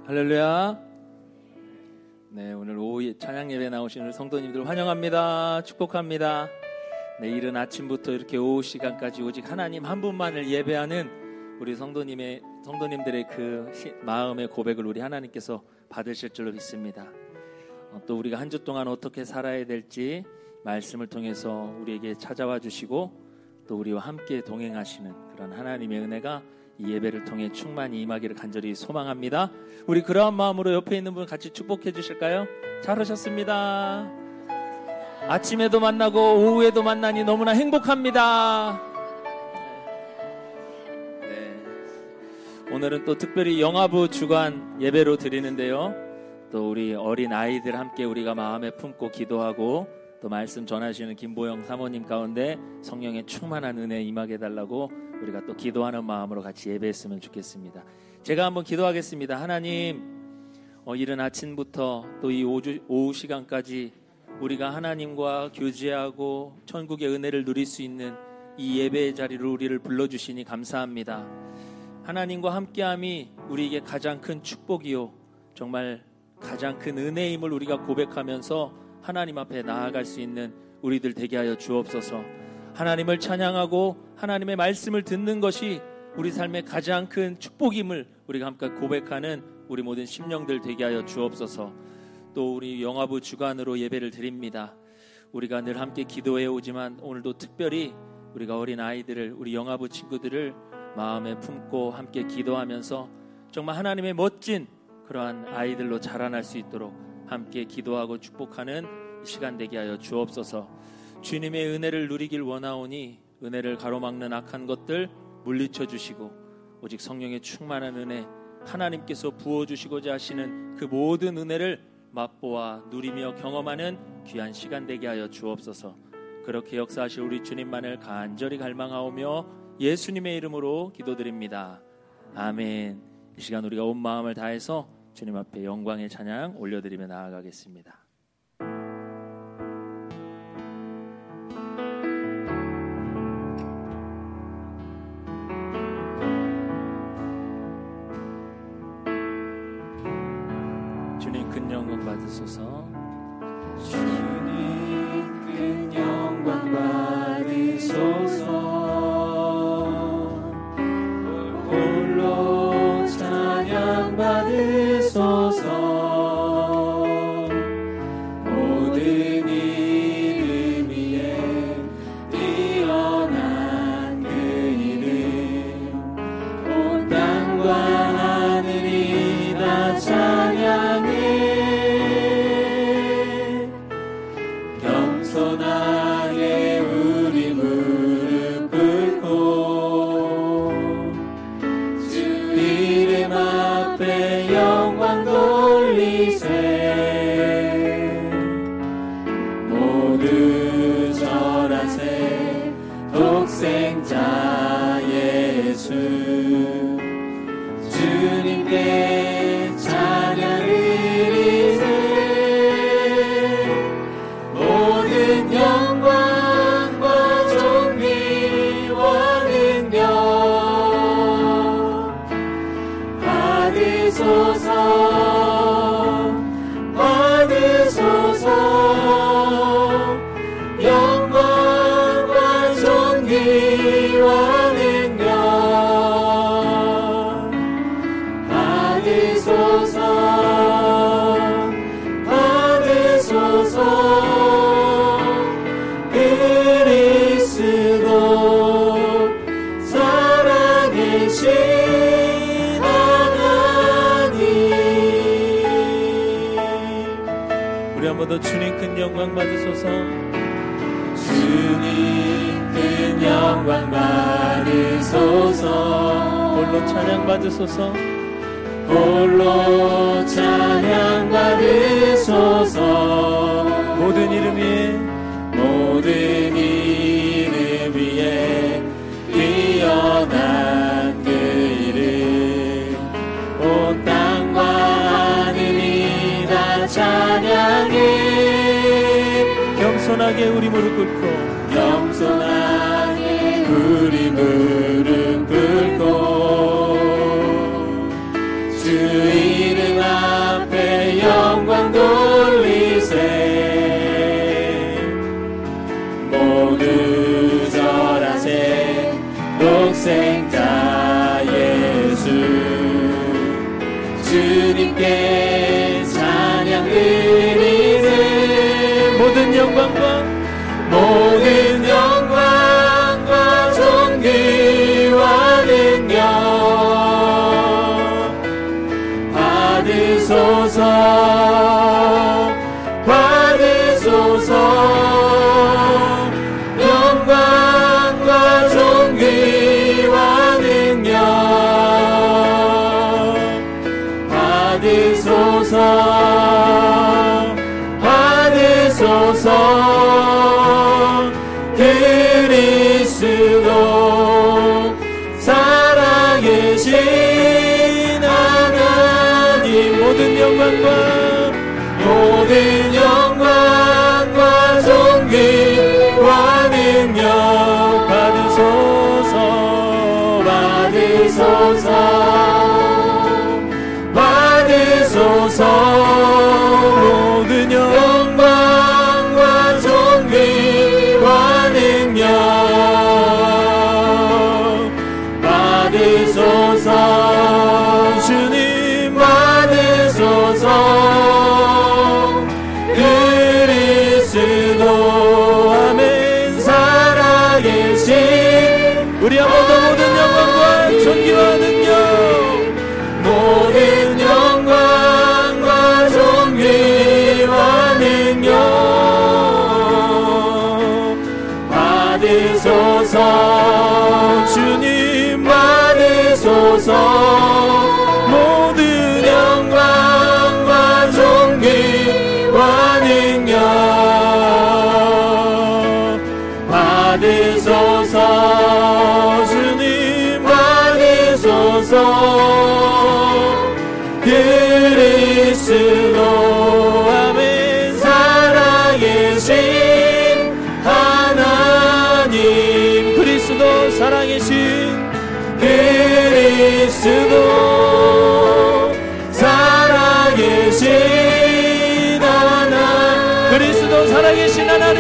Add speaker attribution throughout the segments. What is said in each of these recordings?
Speaker 1: 할렐루야. 네, 오늘 오후 찬양 예배 나오신 성도님들 환영합니다. 축복합니다. 네, 이른 아침부터 이렇게 오후 시간까지 오직 하나님 한 분만을 예배하는 우리 성도님들의 그 마음의 고백을 우리 하나님께서 받으실 줄로 믿습니다. 또 우리가 한 주 동안 어떻게 살아야 될지 말씀을 통해서 우리에게 찾아와 주시고 또 우리와 함께 동행하시는 그런 하나님의 은혜가 이 예배를 통해 충만히 임하기를 간절히 소망합니다. 우리 그러한 마음으로 옆에 있는 분 같이 축복해 주실까요? 잘 오셨습니다. 아침에도 만나고 오후에도 만나니 너무나 행복합니다. 네. 오늘은 또 특별히 영화부 주간 예배로 드리는데요. 또 우리 어린 아이들 함께 우리가 마음에 품고 기도하고 또 말씀 전하시는 김보영 사모님 가운데 성령의 충만한 은혜 임하게 해달라고 우리가 또 기도하는 마음으로 같이 예배했으면 좋겠습니다. 제가 한번 기도하겠습니다. 하나님, 이른 아침부터 또 이 오후 시간까지 우리가 하나님과 교제하고 천국의 은혜를 누릴 수 있는 이 예배의 자리로 우리를 불러주시니 감사합니다. 하나님과 함께함이 우리에게 가장 큰 축복이요 정말 가장 큰 은혜임을 우리가 고백하면서 하나님 앞에 나아갈 수 있는 우리들 되게 하여 주옵소서. 하나님을 찬양하고 하나님의 말씀을 듣는 것이 우리 삶의 가장 큰 축복임을 우리가 함께 고백하는 우리 모든 심령들 되게 하여 주옵소서. 또 우리 영화부 주간으로 예배를 드립니다. 우리가 늘 함께 기도해 오지만 오늘도 특별히 우리가 어린 아이들을 우리 영화부 친구들을 마음에 품고 함께 기도하면서 정말 하나님의 멋진 그러한 아이들로 자라날 수 있도록 함께 기도하고 축복하는 시간 되게 하여 주옵소서. 주님의 은혜를 누리길 원하오니 은혜를 가로막는 악한 것들 물리쳐 주시고 오직 성령의 충만한 은혜 하나님께서 부어주시고자 하시는 그 모든 은혜를 맛보아 누리며 경험하는 귀한 시간 되게 하여 주옵소서. 그렇게 역사하실 우리 주님만을 간절히 갈망하오며 예수님의 이름으로 기도드립니다. 아멘. 이 시간 우리가 온 마음을 다해서 주님 앞에 영광의 찬양 올려드리며 나아가겠습니다. 주님 큰 영광 받으소서.
Speaker 2: 주님 큰 영광 받으소서. 홀로 찬양 받으소서. 모든 이름 위에 뛰어난 그 이름 온 땅과 하늘이 다 찬양해. 겸손하게 우리 무릎 꿇고 주 이름 앞에 영광 돌리세. 모두 절하세. 독생자 예수 주님께 찬양을 드리세. 모든 영광과 존귀와 능력 받으소서. 받으소서. 영광과 존귀와 능력 받으소서. 받으소서. 그리스도 살아계신 하나님.
Speaker 1: 우리 한 번 더 주님 큰 영광 받으소서.
Speaker 2: 주님 큰 영광 받으소서.
Speaker 1: 홀로 찬양 받으소서.
Speaker 2: 홀로 찬양 받으소서.
Speaker 1: 모든 이름 위에
Speaker 2: 모든 이름 위에 뛰어난 그 이름 온 땅과 하늘이 다 찬양해.
Speaker 1: 겸손하게 우리 무릎 꿇고
Speaker 2: 겸손하게 우리 무릎 꿇고 주 이름 주님께 찬양 드리네.
Speaker 1: 모든 영광과
Speaker 2: 존귀와 능력 받으소서. 영광과 존귀와 능력 받으소서. 그리스도 살아계신 하나님, 모든 영광과 존귀와 능력 받으소서. 모든 영광과 존귀와 능력 받으소서. 주님 받으소서. 그리스도 아멘 살아계신
Speaker 1: 우리 한 번 더 모든 영광과 존귀와 능력
Speaker 2: 받으소서. 주님 받으소서. 모든 영광과 존귀와 능력 받으소서. 주님 받으소서. 그리스도 아멘 살아계신
Speaker 1: 그리스도 살아계신 하나님.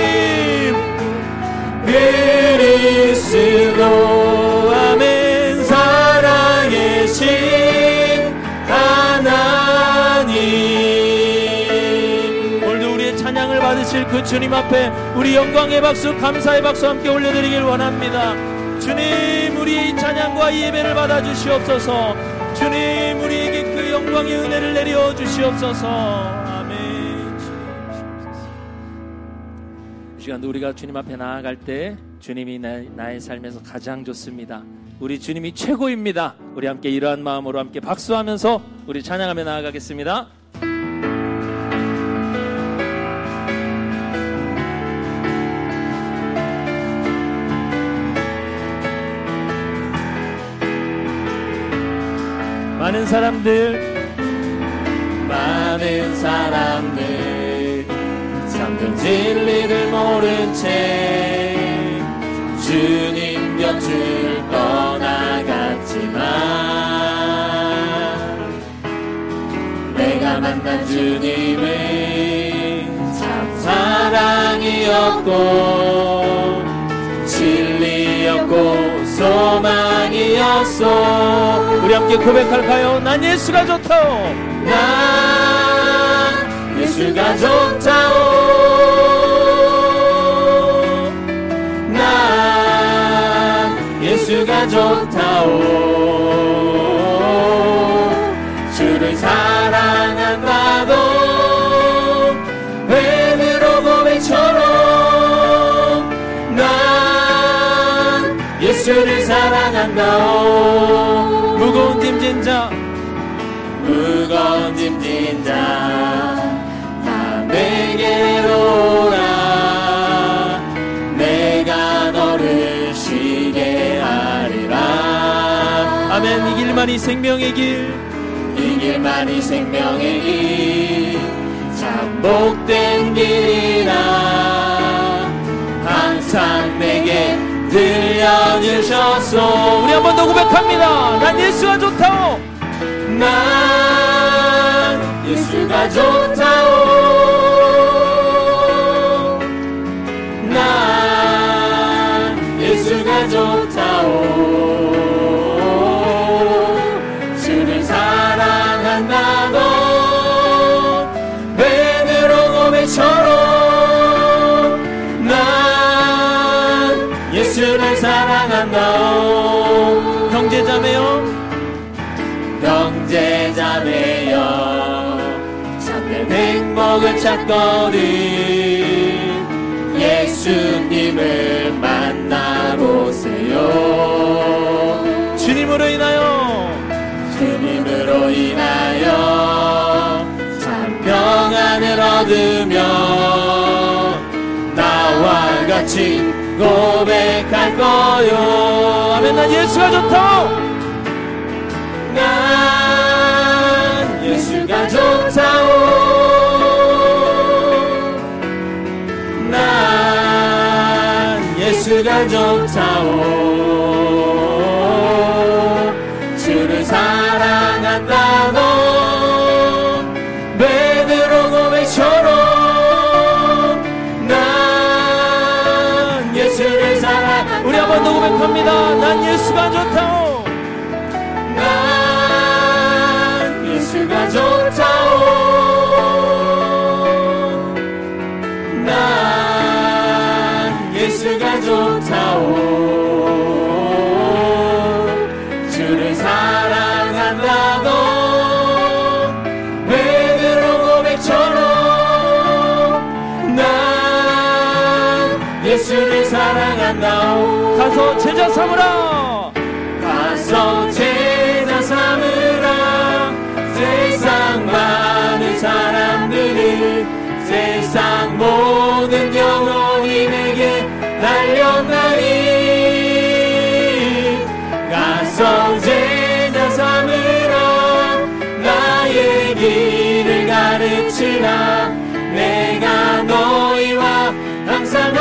Speaker 2: 그리스도 아멘 살아계신 하나님.
Speaker 1: 오늘도 우리의 찬양을 받으실 그 주님 앞에 우리 영광의 박수, 감사의 박수 함께 올려드리길 원합니다. 주님, 우리의 이 찬양과 이 예배를 받아주시옵소서. 주님, 우리에게 그 영광의 은혜를 내려 주시옵소서. 아멘. 이 시간도 우리가 주님 앞에 나아갈 때 주님이 나의 삶에서 가장 좋습니다. 우리 주님이 최고입니다. 우리 함께 이러한 마음으로 함께 박수하면서 우리 찬양하며 나아가겠습니다. 많은 사람들 참된 진리를 모른 채 주님 곁을 떠나갔지만 내가 만난 주님은 참 사랑이었고 진리였고 소망이었소. 우리 함께 고백할까요? 난 예수가 좋다오. 난 예수가 좋다오. 난 예수가 좋다오. 주를 사랑한다고 베드로 고백처럼 난 예수를 사랑한다오. 무거운 짐진 자 다 내게로 오라. 내가 너를 쉬게 하리라. 아멘. 이 길만이 생명의 길, 이 길만이 생명의 길, 참 복된 길이라 항상 내게 들려주셨소. 우리 한 번 더 고백합니다. 난 예수가 좋다오. 난 예수가 좋다오. 난 예수가 좋다오. 주를 사랑한다.
Speaker 2: 되어 참된 행복을 찾거든 예수님을 만나보세요.
Speaker 1: 주님으로 인하여
Speaker 2: 참 평안을 얻으며 나와 같이 고백할 거요.
Speaker 1: 아멘. 난 예수가 좋다.
Speaker 2: 난 예수가 좋다오. 난 예수가 좋다오. 주를 사랑한다 너 베드로 고백처럼 난 예수를 사랑한다.
Speaker 1: 우리 한번 더 고백합니다. 난 예수가 좋다오.
Speaker 2: 난 예수가 좋다오. 난 예수가 좋다오. 주를 사랑한다 너 베드로 고백처럼 난 예수를 사랑한다오.
Speaker 1: 가서 제자 삼으라.
Speaker 2: 가서 제자 삼으라. 세상 많은 사람들이 세상 모든 영혼인에게 달려나니 가서 제자 삼으라. 나의 길을 가르치라. 내가 너희와 항상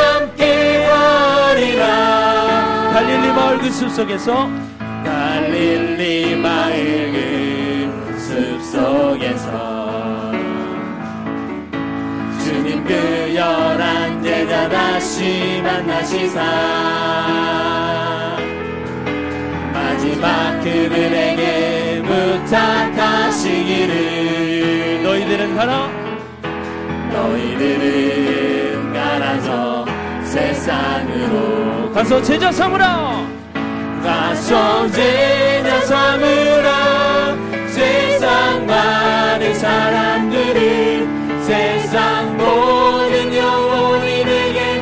Speaker 2: 함께하리라.
Speaker 1: 갈릴리 마을 그 숲속에서
Speaker 2: 갈릴리 마을 그 숲속에서 주님 그 11 제자 다시 만나시사 마지막 그들에게 부탁하시기를
Speaker 1: 너희들은 가라.
Speaker 2: 너희들은 가라 저 세상으로.
Speaker 1: 가서 제자 삼으라.
Speaker 2: 가서 제자 삼으라. 세상 많은 사람들이 세상 모든 영혼인에게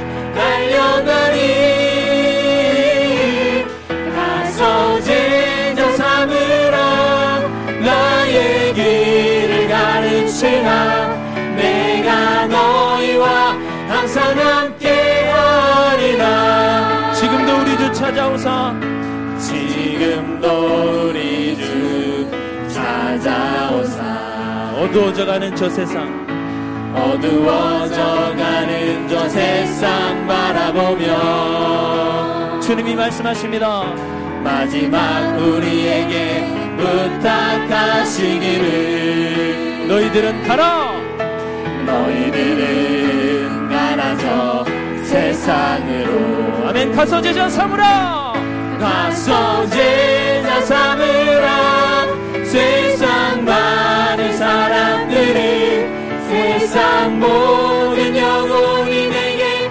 Speaker 2: 달려가니 가서 제자 삼으라. 나의 길을 가르치라. 내가 너희와 항상 함께하리라.
Speaker 1: 지금도 우리 주 찾아오사.
Speaker 2: 지금도 우리 주 찾아오사.
Speaker 1: 어두워져가는 저 세상,
Speaker 2: 어두워져가는 저 세상 바라보며
Speaker 1: 주님이 말씀하십니다.
Speaker 2: 마지막 우리에게 부탁하시기를
Speaker 1: 너희들은 가라.
Speaker 2: 너희들은 가라 저 세상으로.
Speaker 1: 아멘. 가서 제자 삼으라.
Speaker 2: 가서 제자 삼으라. 세상 많은 사람들이 세상 모든 영혼인에게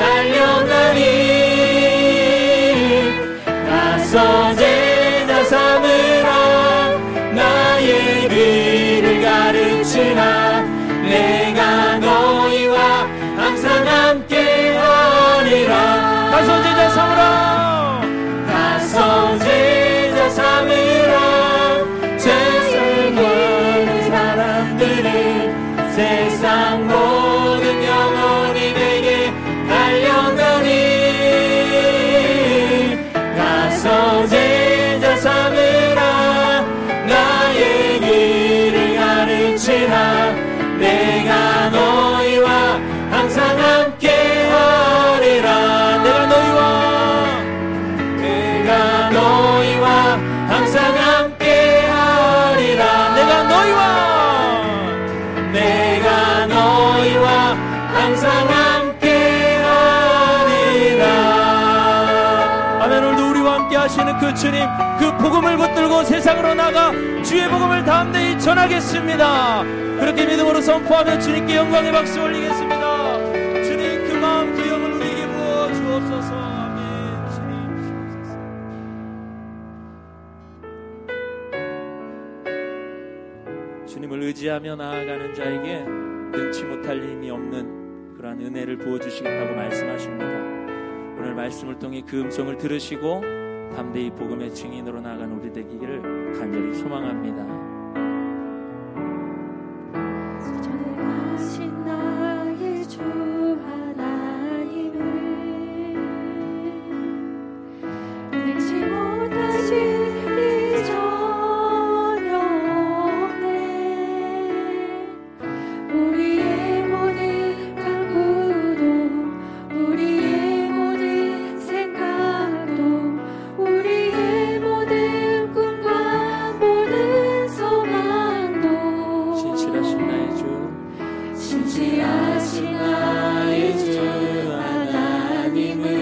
Speaker 2: 달려가니 가서 제자 삼으라. 나의 길을 가르치라. 내가 너희와 항상 함께하리라.
Speaker 1: 가서 제자 삼으라.
Speaker 2: 가서 제자 삼으라. 세상 모든 사람들이 세상 모든 영혼인에게 달려가니 가서 제자 삼으라. 나의 길을 가르치라. 내가 너희와 항상 함께하리라. 내가 너희와 항상 함께하리라. 내가 너희와 항상 함께하리라.
Speaker 1: 아멘. 오늘도 우리와 함께 하시는 그 주님, 그 복음을 붙들고 세상으로 나가 주의 복음을 담대히 전하겠습니다. 그렇게 믿음으로 선포하며 주님께 영광의 박수 올리겠습니다. 주님 그 마음 그 영을 우리에게 부어 주옵소서. 아멘. 주님 주옵소서. 주님을 의지하며 나아가는 자에게 능치 못할 힘이 없는 그러한 은혜를 부어주시겠다고 말씀하십니다. 오늘 말씀을 통해 그 음성을 들으시고 담대히 복음의 증인으로 나아가는 우리 되기를 간절히 소망합니다.
Speaker 3: 전능하신 나의 주 하나님을 능치 못하신 이 전혀 없네. 우리의 모든 간구도 우리의 모든 생각도 우리의 모든 꿈과 모든 소망도
Speaker 1: 신실하신 나의 주
Speaker 3: 신실하신 나의 주 하나님을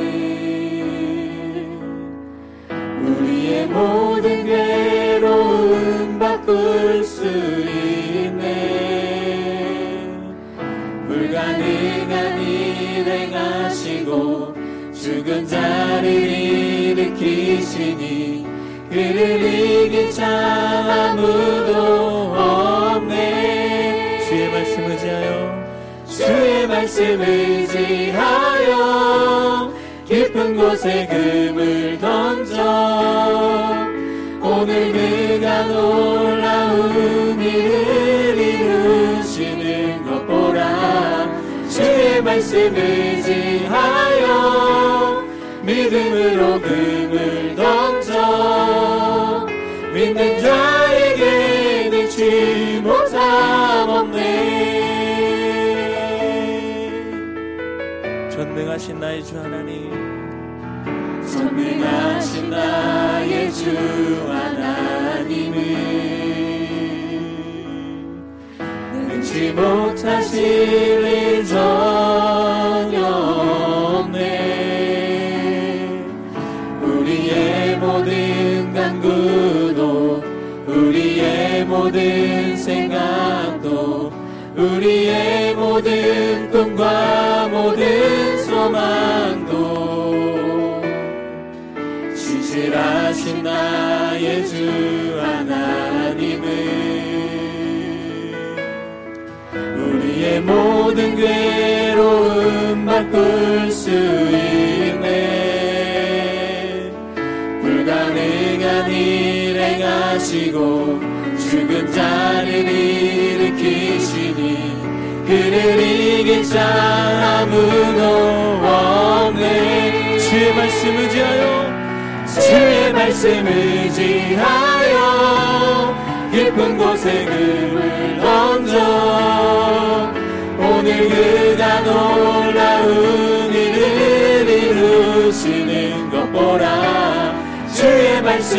Speaker 3: 우리의 모든 괴로움 바꿀 수 있네. 불가능한 일 행하시고 죽은 자를 일으키시니 그를 이길 자 아무도 없네.
Speaker 1: 주의 말씀 의지하여
Speaker 3: 주의 말씀 의지하여 깊은 곳에 금을 던져 오늘 그가 놀라운 일을 이루시는 것 보라. 주의 말씀 의지하여 믿음으로 금을 던져 믿는 자에게 능치 못함 없네.
Speaker 1: 전능하신 나의 주 하나님
Speaker 3: 전능하신 나의 주 하나님을 능치 못하실 일 전혀 없네. 우리의 모든 간구도 우리의 모든 생각도 우리의 모든 꿈과 모든 소망도 신실하신 나의 주 하나님을 우리의 모든 괴로움 바꿀 수 있네. 불가능한 일 행하시고 죽은 자를 일으키시니 그를 이길 자 아무도 없네.
Speaker 1: 주의 말씀 의지하여
Speaker 3: 주의 말씀 의지하여 깊은 곳에 금을 던져 오늘 그가 놀라운 일을 이루시는 것 보라. 주의 말씀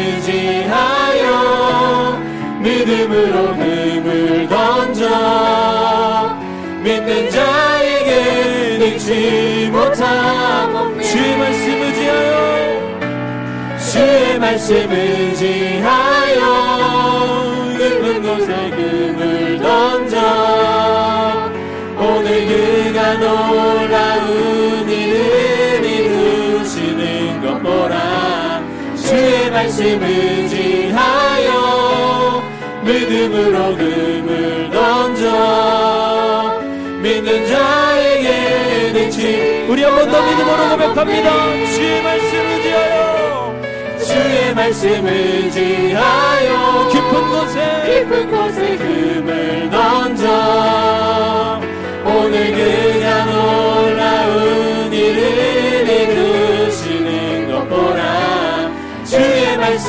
Speaker 3: 의지하여 믿음으로 금을 던져 믿는 자에게 능치 못함 없네.
Speaker 1: 주의 말씀 의지하여
Speaker 3: 주의 말씀 의지하여 깊은 곳에 금을 던져 오늘 그가 놀라운 일을 이루시는 것 보라. 주의 말씀 의지하여 믿음으로 금을 던져 믿는 자에게 능치.
Speaker 1: 우리 한 번 더 믿음으로 고백합니다. 주의 말씀 의지하여
Speaker 3: 주의 말씀 의지하여
Speaker 1: 깊은 곳에
Speaker 3: 금을 던져 오늘 그가 놀라운 일을 이루시는 것 보라. 주의 말씀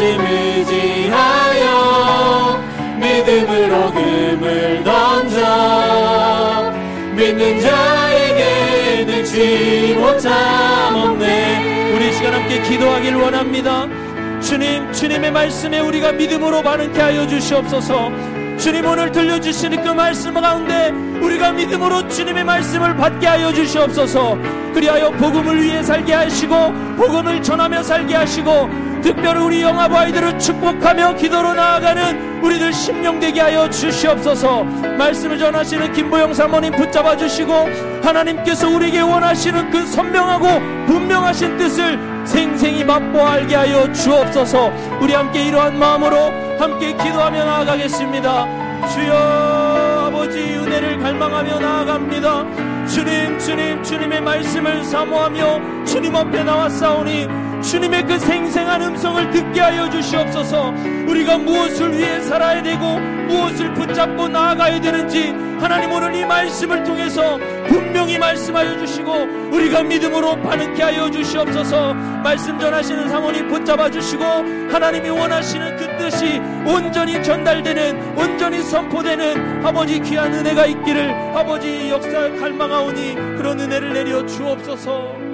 Speaker 3: 의지하여 믿음으로 금을 던져 믿는 자에게 능치 못함 없네.
Speaker 1: 우리 시간 함께 기도하길 원합니다. 주님, 주님의 말씀에 우리가 믿음으로 반응케 하여 주시옵소서. 주님, 오늘 들려주시는 그 말씀 가운데 우리가 믿음으로 주님의 말씀을 받게 하여 주시옵소서. 그리하여 복음을 위해 살게 하시고 복음을 전하며 살게 하시고 특별히 우리 영아부 아이들을 축복하며 기도로 나아가는 우리들 심령 되게 하여 주시옵소서. 말씀을 전하시는 김보영 사모님 붙잡아 주시고 하나님께서 우리에게 원하시는 그 선명하고 분명하신 뜻을 생생히 맛보아 알게 하여 주옵소서. 우리 함께 이러한 마음으로 함께 기도하며 나아가겠습니다. 주여 아버지 은혜를 갈망하며 나아갑니다. 주님의 말씀을 사모하며 주님 앞에 나왔사오니 주님의 그 생생한 음성을 듣게 하여 주시옵소서. 우리가 무엇을 위해 살아야 되고 무엇을 붙잡고 나아가야 되는지 하나님 오늘 이 말씀을 통해서 분명히 말씀하여 주시고 우리가 믿음으로 반응케 하여 주시옵소서. 말씀 전하시는 사모님 붙잡아 주시고 하나님이 원하시는 그 뜻이 온전히 전달되는, 온전히 선포되는 아버지 귀한 은혜가 있기를 아버지 역사 갈망하오니 그런 은혜를 내려 주옵소서.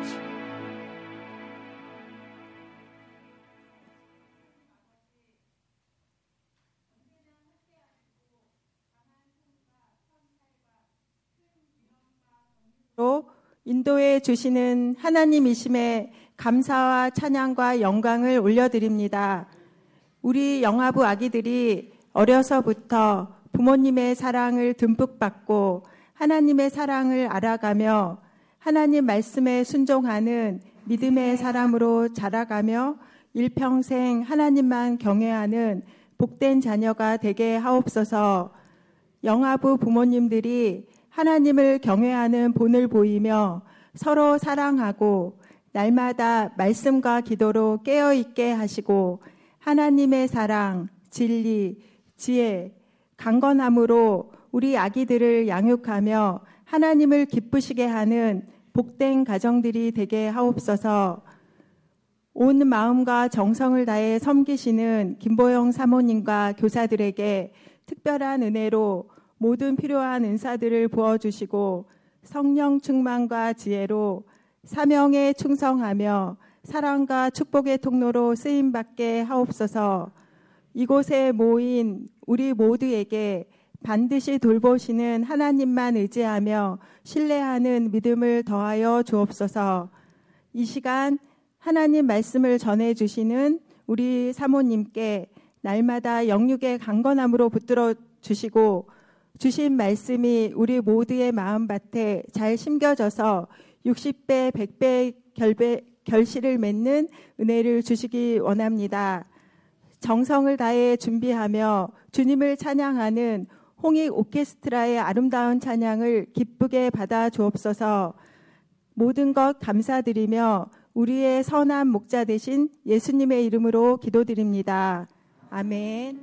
Speaker 4: 인도해 주시는 하나님이심에 감사와 찬양과 영광을 올려드립니다. 우리 영아부 아기들이 어려서부터 부모님의 사랑을 듬뿍 받고 하나님의 사랑을 알아가며 하나님 말씀에 순종하는 믿음의 사람으로 자라가며 일평생 하나님만 경외하는 복된 자녀가 되게 하옵소서. 영아부 부모님들이 하나님을 경외하는 본을 보이며 서로 사랑하고 날마다 말씀과 기도로 깨어있게 하시고 하나님의 사랑, 진리, 지혜, 강건함으로 우리 아기들을 양육하며 하나님을 기쁘시게 하는 복된 가정들이 되게 하옵소서. 온 마음과 정성을 다해 섬기시는 김보영 사모님과 교사들에게 특별한 은혜로 모든 필요한 은사들을 부어주시고 성령 충만과 지혜로 사명에 충성하며 사랑과 축복의 통로로 쓰임받게 하옵소서. 이곳에 모인 우리 모두에게 반드시 돌보시는 하나님만 의지하며 신뢰하는 믿음을 더하여 주옵소서. 이 시간 하나님 말씀을 전해주시는 우리 사모님께 날마다 영육의 강건함으로 붙들어 주시고 주신 말씀이 우리 모두의 마음밭에 잘 심겨져서 60배, 100배 결실을 맺는 은혜를 주시기 원합니다. 정성을 다해 준비하며 주님을 찬양하는 홍익 오케스트라의 아름다운 찬양을 기쁘게 받아 주옵소서. 모든 것 감사드리며 우리의 선한 목자 되신 예수님의 이름으로 기도드립니다. 아멘.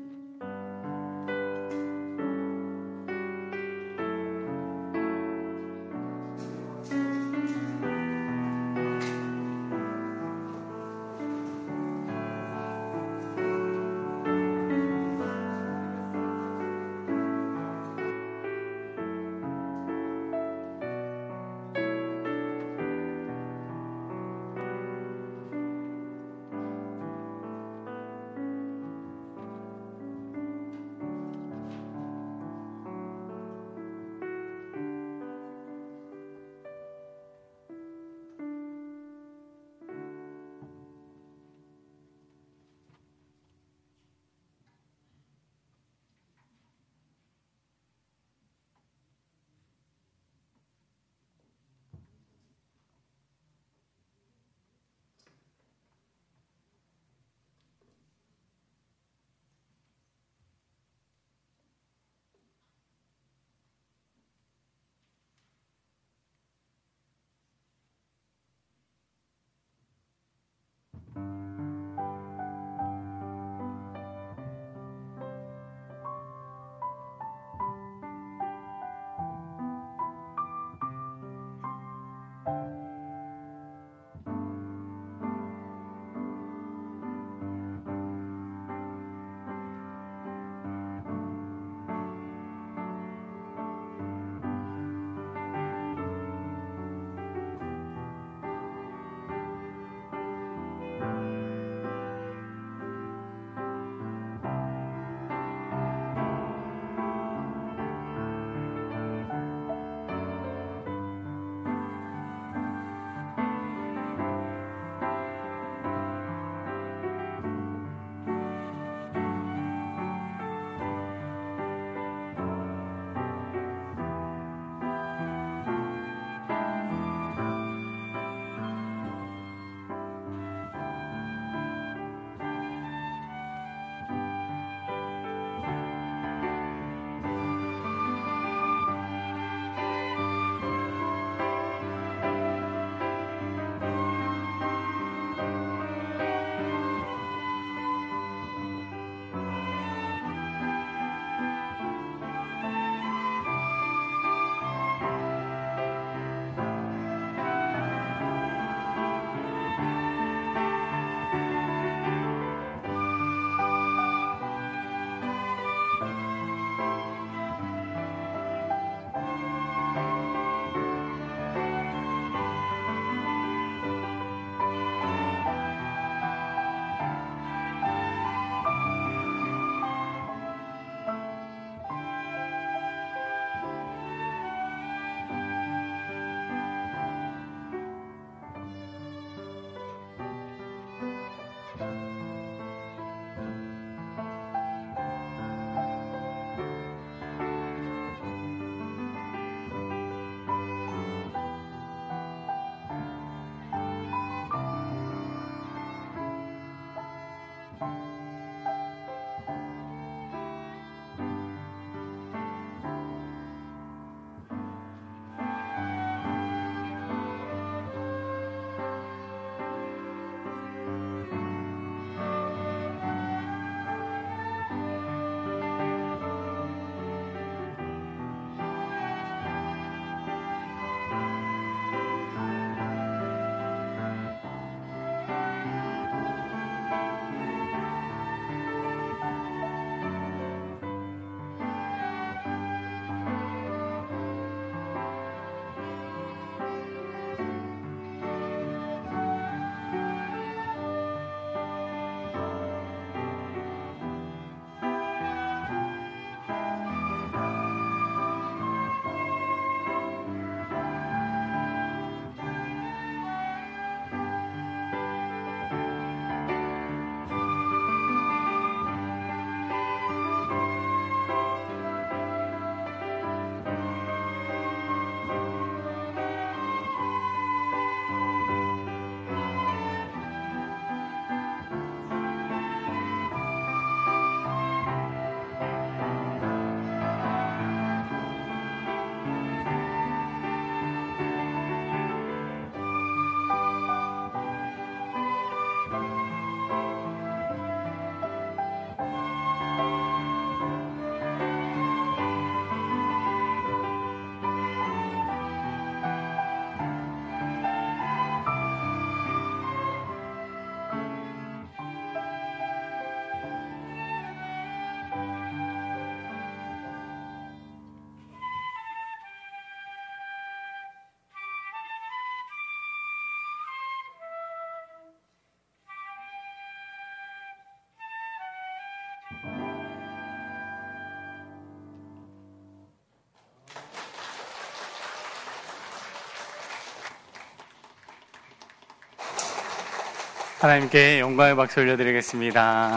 Speaker 3: 하나님께 영광의 박수 올려드리겠습니다.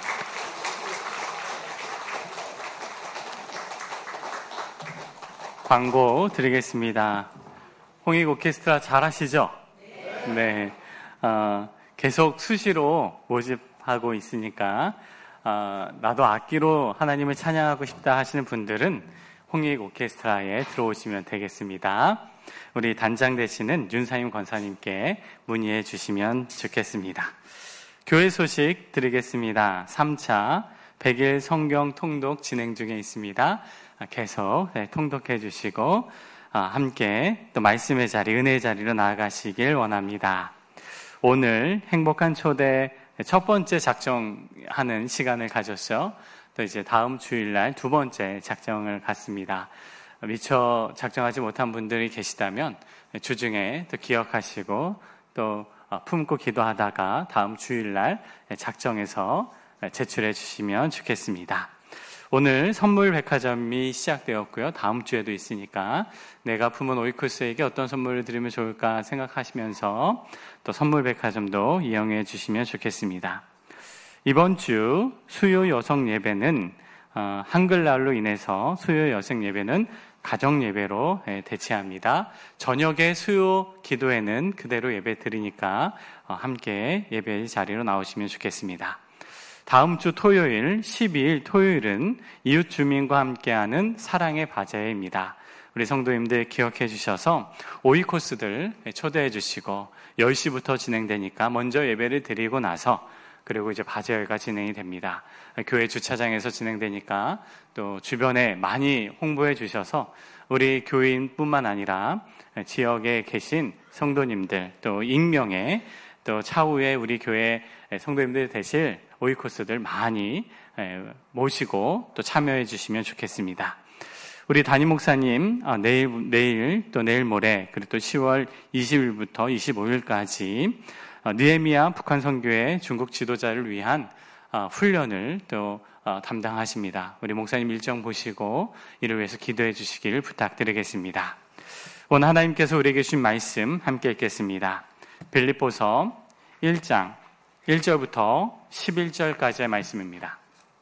Speaker 3: 광고 드리겠습니다. 홍익 오케스트라 잘하시죠? 네. 계속 수시로 모집하고 있으니까 나도 악기로 하나님을 찬양하고 싶다 하시는 분들은 홍익 오케스트라에 들어오시면 되겠습니다. 우리 단장 되시는 윤사임 권사님께 문의해 주시면 좋겠습니다. 교회 소식 드리겠습니다. 3차 100일 성경 통독 진행 중에 있습니다. 계속 통독해 주시고 함께 또 말씀의 자리, 은혜의 자리로 나아가시길 원합니다. 오늘 행복한 초대 첫 번째 작정하는 시간을 가졌죠. 또 이제 다음 주일날 두 번째 작정을 갖습니다. 미처 작정하지 못한 분들이 계시다면 주중에 또 기억하시고 또 품고 기도하다가 다음 주일날 작정해서 제출해 주시면 좋겠습니다. 오늘 선물 백화점이 시작되었고요. 다음 주에도 있으니까 내가 품은 오이쿠스에게 어떤 선물을 드리면 좋을까 생각하시면서 또 선물 백화점도 이용해 주시면 좋겠습니다. 이번 주 수요 여성 예배는 한글날로 인해서 수요 여성 예배는 가정 예배로 대체합니다. 저녁에 수요 기도회는 그대로 예배 드리니까 함께 예배 자리로 나오시면 좋겠습니다. 다음 주 토요일 12일 토요일은 이웃 주민과 함께하는 사랑의 바제입니다. 우리 성도님들 기억해 주셔서 오이 코스들 초대해 주시고 10시부터 진행되니까 먼저 예배를 드리고 나서 그리고 이제 바제회가 진행이 됩니다. 교회 주차장에서 진행되니까 또 주변에 많이 홍보해 주셔서 우리 교인뿐만 아니라 지역에 계신 성도님들 또 익명의 또 차후에 우리 교회 성도님들 되실 오이 코스들 많이 모시고 또 참여해 주시면 좋겠습니다. 우리 담임 목사님 내일 또 내일 모레 그리고 또 10월 20일부터 25일까지 느헤미야 북한 선교회 중국 지도자를 위한 훈련을 또 담당하십니다. 우리 목사님 일정 보시고 이를 위해서 기도해 주시기를 부탁드리겠습니다. 오늘 하나님께서 우리에게 주신 말씀 함께 읽겠습니다. 빌립보서 1장 1절부터 11절까지의 말씀입니다.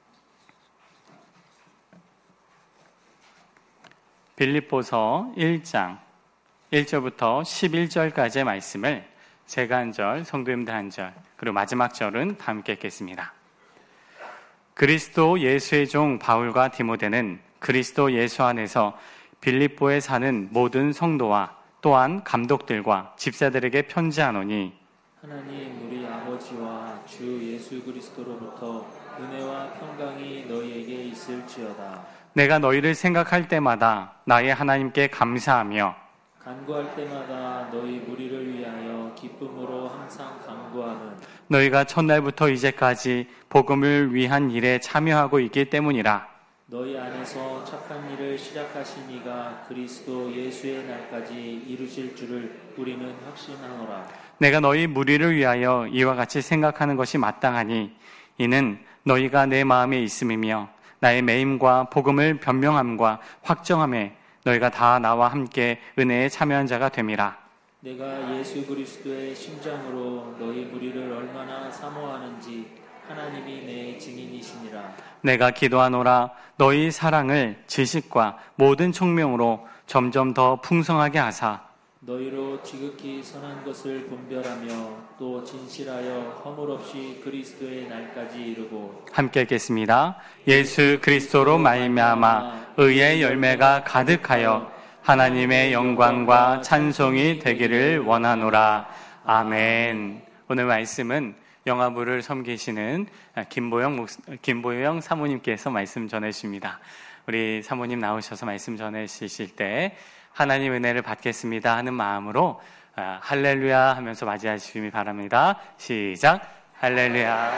Speaker 3: 빌립보서 1장 1절부터 11절까지의 말씀을 제가 한 절, 성도님들 한 절, 그리고 마지막 절은 다 함께 읽겠습니다. 그리스도 예수의 종 바울과 디모데는 그리스도 예수 안에서 빌립보에 사는 모든 성도와 또한 감독들과 집사들에게 편지하노니
Speaker 1: 하나님 우리 아버지와 주 예수 그리스도로부터 은혜와 평강이 너희에게 있을지어다.
Speaker 3: 내가 너희를 생각할 때마다 나의 하나님께 감사하며
Speaker 1: 간구할 때마다 너희 무리를 위하여 기쁨으로 항상 간구하는
Speaker 3: 너희가 첫날부터 이제까지 복음을 위한 일에 참여하고 있기 때문이라.
Speaker 1: 너희 안에서 착한 일을 시작하신 이가 그리스도 예수의 날까지 이루실 줄을 우리는 확신하노라.
Speaker 3: 내가 너희 무리를 위하여 이와 같이 생각하는 것이 마땅하니 이는 너희가 내 마음에 있음이며 나의 매임과 복음을 변명함과 확정함에 너희가 다 나와 함께 은혜에 참여한 자가 됨이라.
Speaker 1: 내가 예수 그리스도의 심장으로 너희 무리를 얼마나 사모하는지 하나님이 내 증인이시니라.
Speaker 3: 내가 기도하노라. 너희 사랑을 지식과 모든 총명으로 점점 더 풍성하게 하사
Speaker 1: 너희로 지극히 선한 것을 분별하며 또 진실하여 허물 없이 그리스도의 날까지 이루고
Speaker 3: 함께 읽겠습니다. 예수 그리스도로 말미암아 의의 열매가 가득하여 하나님의 영광과 찬송이 되기를 원하노라. 아멘. 오늘 말씀은 영아부를 섬기시는 김보영 사모님께서 말씀 전해주십니다. 우리 사모님 나오셔서 말씀 전해주실 때 하나님 은혜를 받겠습니다 하는 마음으로 할렐루야 하면서 맞이하시기 바랍니다. 시작. 할렐루야.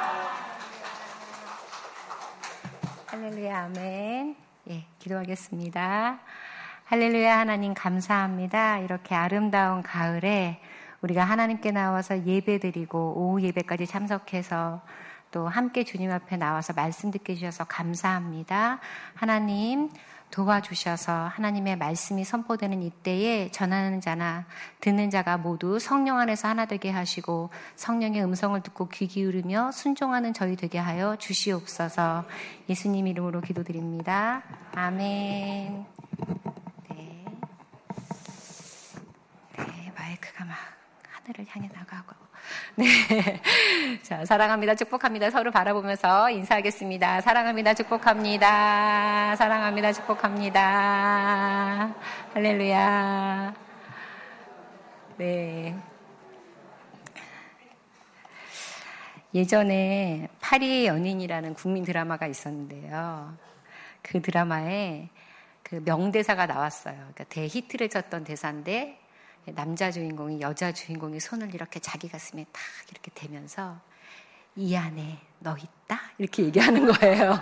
Speaker 5: 할렐루야. 아멘. 예, 기도하겠습니다. 할렐루야. 하나님 감사합니다. 이렇게 아름다운 가을에 우리가 하나님께 나와서 예배드리고 오후 예배까지 참석해서 또 함께 주님 앞에 나와서 말씀 듣게 해주셔서 감사합니다. 하나님 도와주셔서 하나님의 말씀이 선포되는 이때에 전하는 자나 듣는 자가 모두 성령 안에서 하나 되게 하시고 성령의 음성을 듣고 귀 기울이며 순종하는 저희 되게 하여 주시옵소서. 예수님 이름으로 기도드립니다. 아멘. 네, 마이크가 막 하늘을 향해 나가고. 네. 자, 사랑합니다. 축복합니다. 서로 바라보면서 인사하겠습니다. 사랑합니다. 축복합니다. 사랑합니다. 축복합니다. 할렐루야. 네. 예전에 파리의 연인이라는 국민 드라마가 있었는데요. 그 드라마에 그 명대사가 나왔어요. 그러니까 대히트를 쳤던 대사인데 남자 주인공이 여자 주인공의 손을 이렇게 자기 가슴에 탁 이렇게 대면서 이 안에 너 있다? 이렇게 얘기하는 거예요.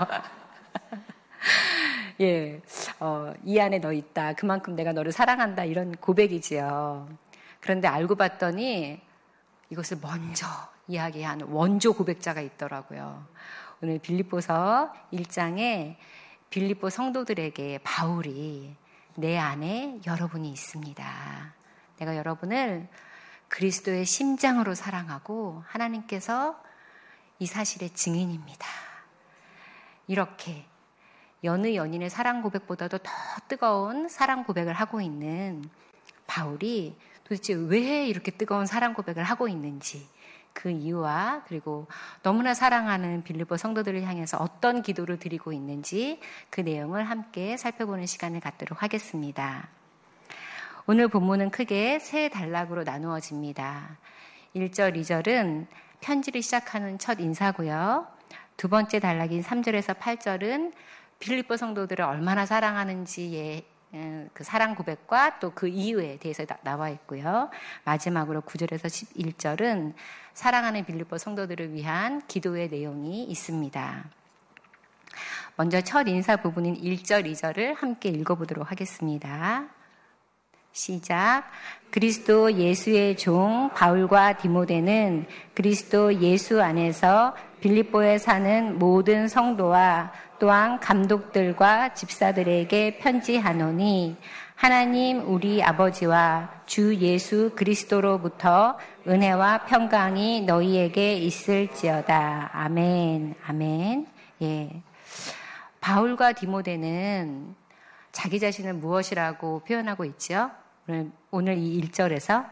Speaker 5: 예, 이 안에 너 있다. 그만큼 내가 너를 사랑한다. 이런 고백이지요. 그런데 알고 봤더니 이것을 먼저 이야기한 원조 고백자가 있더라고요. 오늘 빌립보서 1장에 빌립보 성도들에게 바울이 내 안에 여러분이 있습니다. 내가 여러분을 그리스도의 심장으로 사랑하고 하나님께서 이 사실의 증인입니다. 이렇게 여느 연인의 사랑 고백보다도 더 뜨거운 사랑 고백을 하고 있는 바울이 도대체 왜 이렇게 뜨거운 사랑 고백을 하고 있는지 그 이유와 그리고 너무나 사랑하는 빌립보 성도들을 향해서 어떤 기도를 드리고 있는지 그 내용을 함께 살펴보는 시간을 갖도록 하겠습니다. 오늘 본문은 크게 세 단락으로 나누어집니다. 1절, 2절은 편지를 시작하는 첫 인사고요. 두 번째 단락인 3절에서 8절은 빌립보 성도들을 얼마나 사랑하는지의 그 사랑 고백과 또 그 이유에 대해서 나와 있고요. 마지막으로 9절에서 11절은 사랑하는 빌립보 성도들을 위한 기도의 내용이 있습니다. 먼저 첫 인사 부분인 1절, 2절을 함께 읽어보도록 하겠습니다. 시작. 그리스도 예수의 종 바울과 디모데는 그리스도 예수 안에서 빌립보에 사는 모든 성도와 또한 감독들과 집사들에게 편지하노니 하나님 우리 아버지와 주 예수 그리스도로부터 은혜와 평강이 너희에게 있을지어다. 아멘. 아멘. 예. 바울과 디모데는 자기 자신을 무엇이라고 표현하고 있죠? 오늘 이 1절에서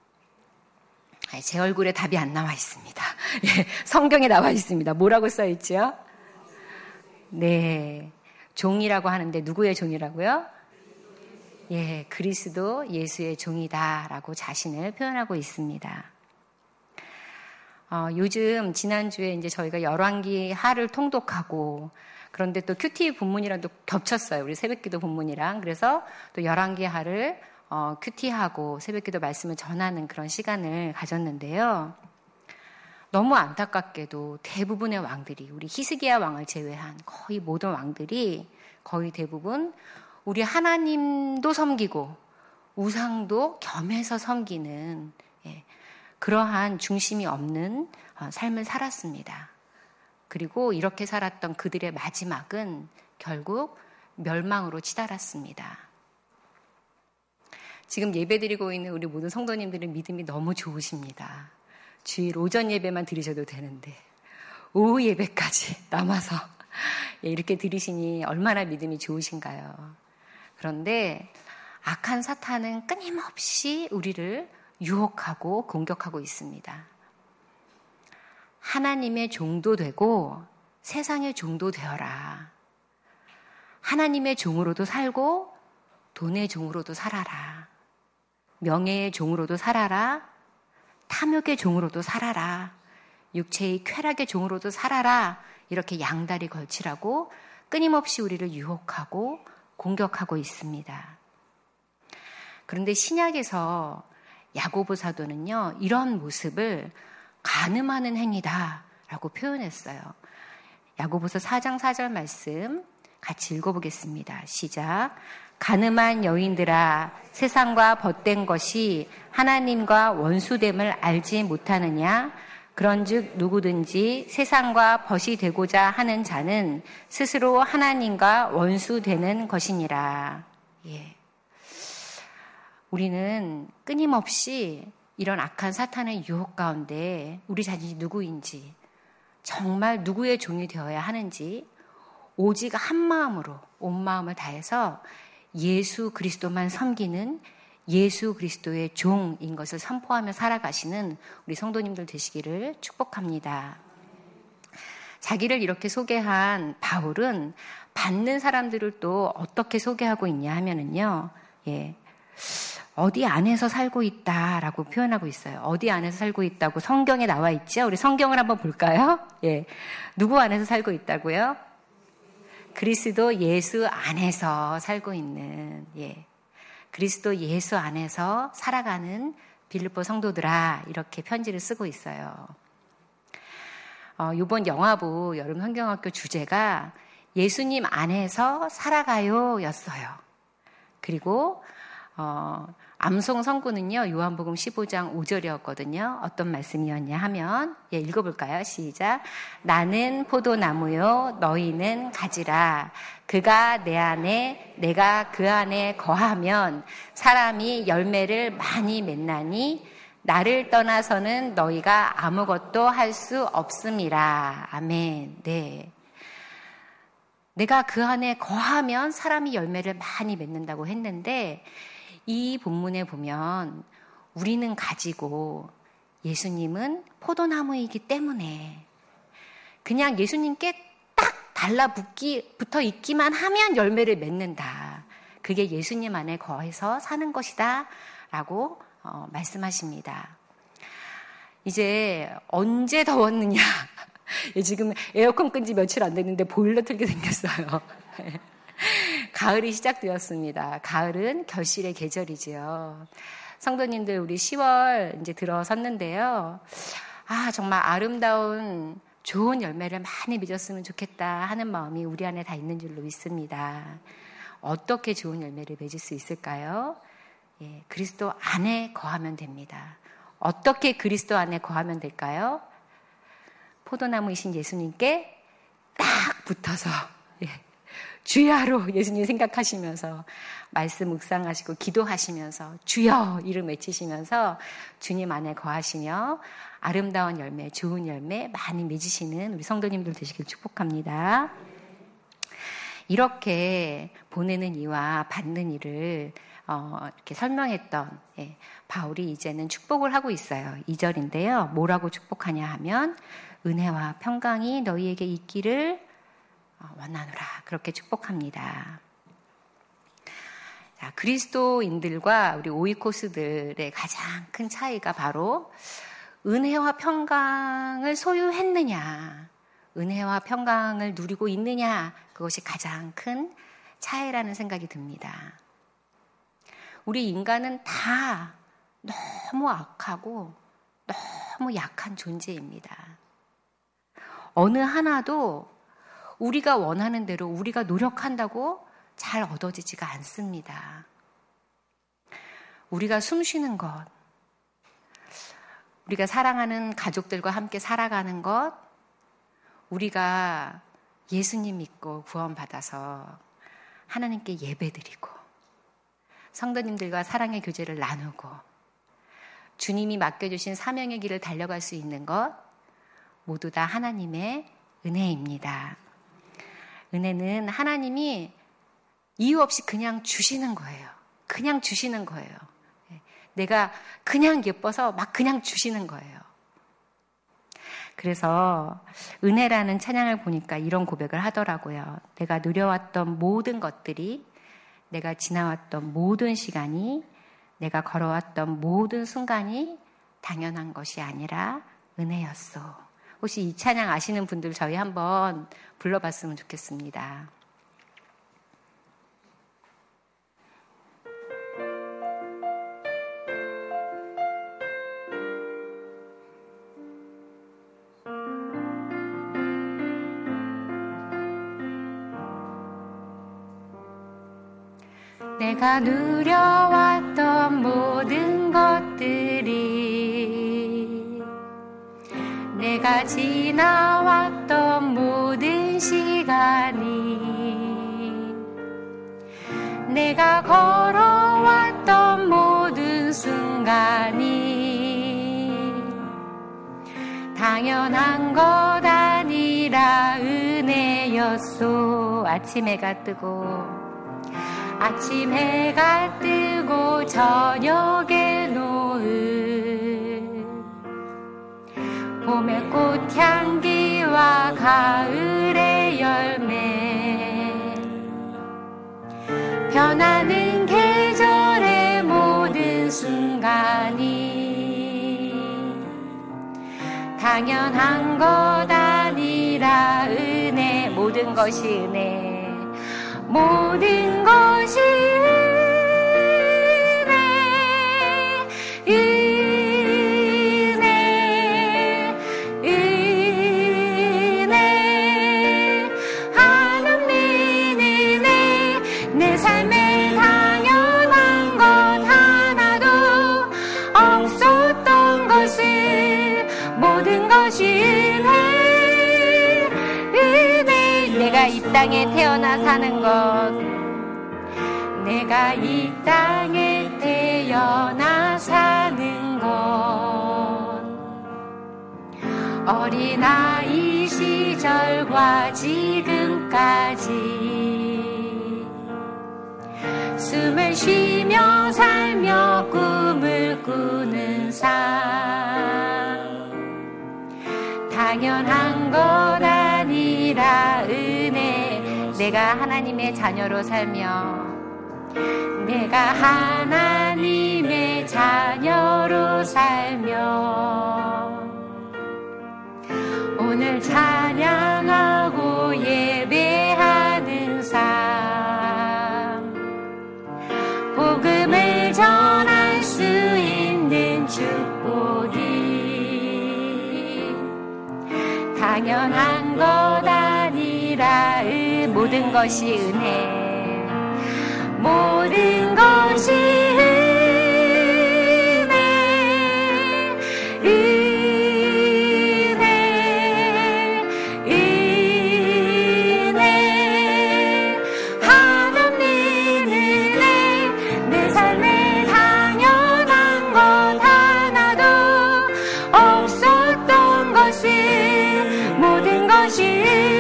Speaker 5: 제 얼굴에 답이 안 나와 있습니다. 예, 성경에 나와 있습니다. 뭐라고 써 있죠? 네, 종이라고 하는데 누구의 종이라고요? 예, 그리스도 예수의 종이다라고 자신을 표현하고 있습니다. 요즘 지난주에 이제 저희가 열왕기 하를 통독하고 그런데 또 큐티 본문이랑 또 겹쳤어요. 우리 새벽기도 본문이랑. 그래서 또 열왕기 하를 큐티하고 새벽기도 말씀을 전하는 그런 시간을 가졌는데요. 너무 안타깝게도 대부분의 왕들이 우리 히스기야 왕을 제외한 거의 모든 왕들이 거의 대부분 우리 하나님도 섬기고 우상도 겸해서 섬기는 그러한 중심이 없는 삶을 살았습니다. 그리고 이렇게 살았던 그들의 마지막은 결국 멸망으로 치달았습니다. 지금 예배드리고 있는 우리 모든 성도님들의 믿음이 너무 좋으십니다. 주일 오전 예배만 드리셔도 되는데 오후 예배까지 남아서 이렇게 드리시니 얼마나 믿음이 좋으신가요? 그런데 악한 사탄은 끊임없이 우리를 유혹하고 공격하고 있습니다. 하나님의 종도 되고 세상의 종도 되어라. 하나님의 종으로도 살고 돈의 종으로도 살아라. 명예의 종으로도 살아라. 탐욕의 종으로도 살아라. 육체의 쾌락의 종으로도 살아라. 이렇게 양다리 걸치라고 끊임없이 우리를 유혹하고 공격하고 있습니다. 그런데 신약에서 야고보 사도는요, 이런 모습을 간음하는 행위다라고 표현했어요. 야고보서 4장 4절 말씀 같이 읽어보겠습니다. 시작. 간음한 여인들아, 세상과 벗된 것이 하나님과 원수됨을 알지 못하느냐? 그런즉 누구든지 세상과 벗이 되고자 하는 자는 스스로 하나님과 원수되는 것이니라. 예. 우리는 끊임없이 이런 악한 사탄의 유혹 가운데 우리 자신이 누구인지, 정말 누구의 종이 되어야 하는지 오직 한 마음으로 온 마음을 다해서 예수 그리스도만 섬기는 예수 그리스도의 종인 것을 선포하며 살아가시는 우리 성도님들 되시기를 축복합니다. 자기를 이렇게 소개한 바울은 받는 사람들을 또 어떻게 소개하고 있냐 하면은요, 예, 어디 안에서 살고 있다라고 표현하고 있어요. 어디 안에서 살고 있다고 성경에 나와 있죠? 우리 성경을 한번 볼까요? 예, 누구 안에서 살고 있다고요? 그리스도 예수 안에서 살고 있는, 예, 그리스도 예수 안에서 살아가는 빌립보 성도들아, 이렇게 편지를 쓰고 있어요. 이번 영화부 여름 성경학교 주제가 예수님 안에서 살아가요 였어요. 그리고 암송 선구는요, 요한복음 15장 5절이었거든요. 어떤 말씀이었냐 하면, 예, 읽어볼까요? 시작. 나는 포도나무요, 너희는 가지라. 그가 내 안에, 내가 그 안에 거하면 사람이 열매를 많이 맺나니 나를 떠나서는 너희가 아무것도 할 수 없음이라. 아멘. 네. 내가 그 안에 거하면 사람이 열매를 많이 맺는다고 했는데, 이 본문에 보면 우리는 가지고 예수님은 포도나무이기 때문에 그냥 예수님께 딱 달라붙어 있기만 하면 열매를 맺는다. 그게 예수님 안에 거해서 사는 것이다 라고 말씀하십니다. 이제 언제 더웠느냐. 지금 에어컨 끈 지 며칠 안 됐는데 보일러 틀게 생겼어요. 가을이 시작되었습니다. 가을은 결실의 계절이지요. 성도님들, 우리 10월 이제 들어섰는데요. 정말 아름다운 좋은 열매를 많이 맺었으면 좋겠다 하는 마음이 우리 안에 다 있는 줄로 믿습니다. 어떻게 좋은 열매를 맺을 수 있을까요? 예, 그리스도 안에 거하면 됩니다. 어떻게 그리스도 안에 거하면 될까요? 포도나무이신 예수님께 딱 붙어서, 예, 주야로 예수님 생각하시면서 말씀 묵상하시고 기도하시면서 주여 이름 외치시면서 주님 안에 거하시며 아름다운 열매, 좋은 열매 많이 맺으시는 우리 성도님들 되시길 축복합니다. 이렇게 보내는 이와 받는 이를 이렇게 설명했던, 예, 바울이 이제는 축복을 하고 있어요. 2절인데요. 뭐라고 축복하냐 하면 은혜와 평강이 너희에게 있기를 원하노라. 그렇게 축복합니다. 자, 그리스도인들과 우리 오이코스들의 가장 큰 차이가 바로 은혜와 평강을 소유했느냐, 은혜와 평강을 누리고 있느냐, 그것이 가장 큰 차이라는 생각이 듭니다. 우리 인간은 다 너무 악하고 너무 약한 존재입니다. 어느 하나도 우리가 원하는 대로 우리가 노력한다고 잘 얻어지지가 않습니다. 우리가 숨 쉬는 것, 우리가 사랑하는 가족들과 함께 살아가는 것, 우리가 예수님 믿고 구원받아서 하나님께 예배드리고 성도님들과 사랑의 교제를 나누고 주님이 맡겨주신 사명의 길을 달려갈 수 있는 것 모두 다 하나님의 은혜입니다. 은혜는 하나님이 이유 없이 그냥 주시는 거예요. 그냥 주시는 거예요. 내가 그냥 예뻐서 막 그냥 주시는 거예요. 그래서 은혜라는 찬양을 보니까 이런 고백을 하더라고요. 내가 누려왔던 모든 것들이, 내가 지나왔던 모든 시간이, 내가 걸어왔던 모든 순간이 당연한 것이 아니라 은혜였소. 혹시 이 찬양 아시는 분들 저희 한번 불러봤으면 좋겠습니다. 내가 누려왔던 모든 것들이 내가 지나왔던 모든 시간이, 내가 걸어왔던 모든 순간이 당연한 것 아니라 은혜였소. 아침 해가 뜨고 저녁에 노을, 봄의 꽃향기와 가을의 열매, 변하는 계절의 모든 순간이 당연한 것 아니라 은혜. 모든 것이 은혜, 모든 것이 은혜, 하나님 은혜. 내 삶에 당연한 것 하나도 없었던 것을, 모든 것이 은혜. 내가 이 땅에 태어나 사는 것, 내가 이 땅에 태어나 사는 것, 어린아이 시절과 지금까지 숨을 쉬며 살며 꿈을 꾸는 삶, 당연한 것 아니라 은혜. 내가 하나님의 자녀로 살며, 내가 하나님의 자녀로 살며 오늘 찬양하고 예배하는 삶, 복음을 전할 수 있는 축복이 당연한 것 아니라 모든 것이 은혜, 모든 것이 은혜, 하나님 은혜. 내 삶에 당연한 것 하나도 없었던 것을, 모든 것이